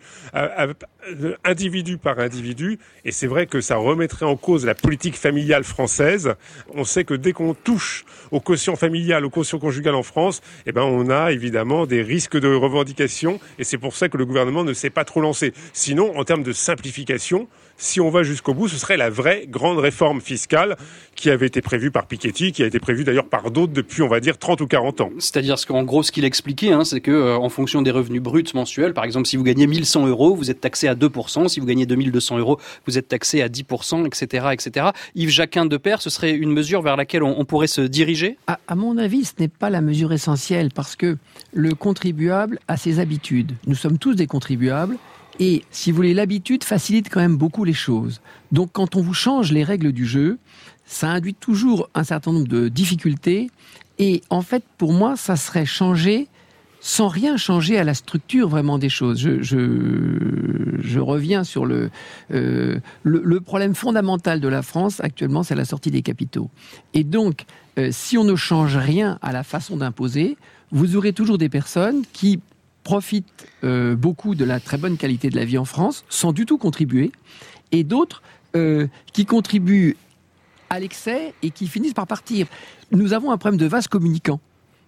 individu par individu, et c'est vrai que ça remettrait en cause la politique familiale française. On sait que dès qu'on touche au quotient familial, au quotient conjugal en France, on a évidemment des risques de revendication, et c'est pour ça que le gouvernement ne s'est pas trop lancé. Sinon, en termes de simplification, si on va jusqu'au bout, ce serait la vraie grande réforme fiscale qui avait été prévue par Piketty, qui a été prévue d'ailleurs par d'autres depuis, on va dire, 30 ou 40 ans. C'est-à-dire qu'en gros, ce qu'il expliquait, c'est que en fonction des revenus bruts mensuels, par exemple, si vous gagnez 1 100 €, vous êtes taxé à 2%, si vous gagnez 2 200 €, vous êtes taxé à 10%, etc., etc. Yves Jacquin Deper, ce serait une mesure vers laquelle on pourrait se diriger ? À mon avis, ce n'est pas la mesure essentielle, parce que le contribuable a ses habitudes. Nous sommes tous des contribuables. Et, si vous voulez, l'habitude facilite quand même beaucoup les choses. Donc, quand on vous change les règles du jeu, ça induit toujours un certain nombre de difficultés. Et, en fait, pour moi, ça serait changer sans rien changer à la structure vraiment des choses. Je reviens sur le problème fondamental de la France actuellement, c'est la sortie des capitaux. Et donc, si on ne change rien à la façon d'imposer, vous aurez toujours des personnes qui profitent beaucoup de la très bonne qualité de la vie en France, sans du tout contribuer, et d'autres qui contribuent à l'excès et qui finissent par partir. Nous avons un problème de vase communicant.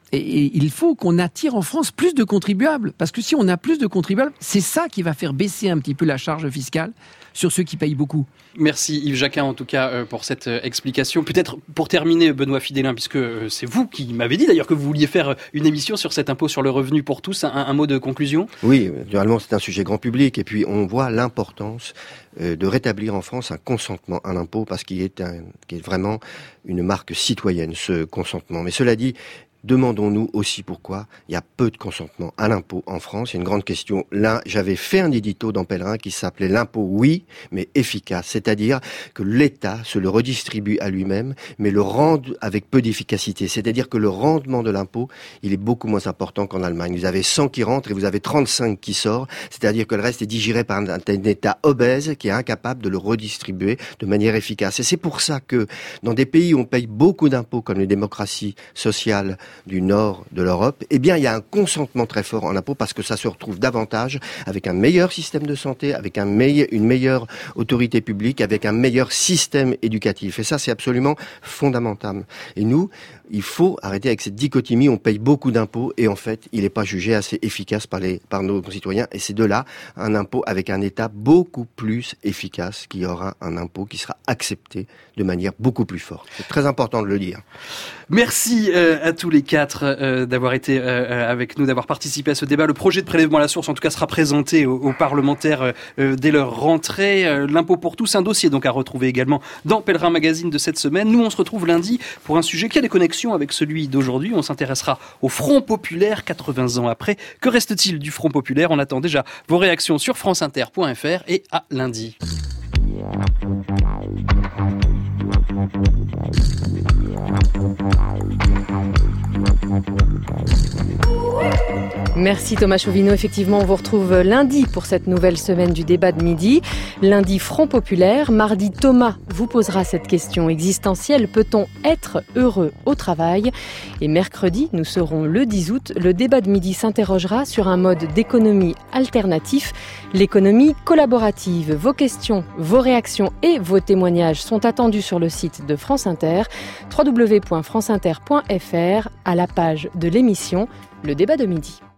Et il faut qu'on attire en France plus de contribuables. Parce que si on a plus de contribuables, c'est ça qui va faire baisser un petit peu la charge fiscale sur ceux qui payent beaucoup. Merci Yves Jacquin en tout cas pour cette explication. Peut-être pour terminer, Benoît Fidelin, puisque c'est vous qui m'avez dit d'ailleurs que vous vouliez faire une émission sur cet impôt sur le revenu pour tous, un mot de conclusion ? Oui, naturellement c'est un sujet grand public et puis on voit l'importance de rétablir en France un consentement à l'impôt parce qu'il est vraiment une marque citoyenne, ce consentement. Mais cela dit, demandons-nous aussi pourquoi il y a peu de consentement à l'impôt en France. Il y a une grande question. Là, j'avais fait un édito dans Pèlerin qui s'appelait « L'impôt, oui, mais efficace ». C'est-à-dire que l'État se le redistribue à lui-même, mais le rend avec peu d'efficacité. C'est-à-dire que le rendement de l'impôt, il est beaucoup moins important qu'en Allemagne. Vous avez 100 qui rentrent et vous avez 35 qui sortent. C'est-à-dire que le reste est digéré par un État obèse qui est incapable de le redistribuer de manière efficace. Et c'est pour ça que dans des pays où on paye beaucoup d'impôts, comme les démocraties sociales du nord de l'Europe, il y a un consentement très fort en impôts parce que ça se retrouve davantage avec un meilleur système de santé, avec une meilleure autorité publique, avec un meilleur système éducatif. Et ça, c'est absolument fondamental. Et nous, il faut arrêter avec cette dichotomie, on paye beaucoup d'impôts et en fait, il n'est pas jugé assez efficace par nos concitoyens. Et c'est de là un impôt avec un État beaucoup plus efficace qui aura un impôt qui sera accepté de manière beaucoup plus forte. C'est très important de le dire. Merci à tous les quatre d'avoir été avec nous, d'avoir participé à ce débat. Le projet de prélèvement à la source, en tout cas, sera présenté aux parlementaires dès leur rentrée. L'impôt pour tous, un dossier donc à retrouver également dans Pèlerin Magazine de cette semaine. Nous, on se retrouve lundi pour un sujet qui a des connexions avec celui d'aujourd'hui. On s'intéressera au Front Populaire 80 ans après. Que reste-t-il du Front Populaire ? On attend déjà vos réactions sur franceinter.fr et à lundi. Merci Thomas Chauvineau. Effectivement, on vous retrouve lundi pour cette nouvelle semaine du débat de midi. Lundi, Front Populaire. Mardi, Thomas vous posera cette question existentielle. Peut-on être heureux au travail ? Et mercredi, nous serons le 10 août. Le débat de midi s'interrogera sur un mode d'économie alternatif, l'économie collaborative. Vos questions, vos réactions et vos témoignages sont attendus sur le site de France Inter, www.franceinter.fr, à la page de l'émission Le débat de midi.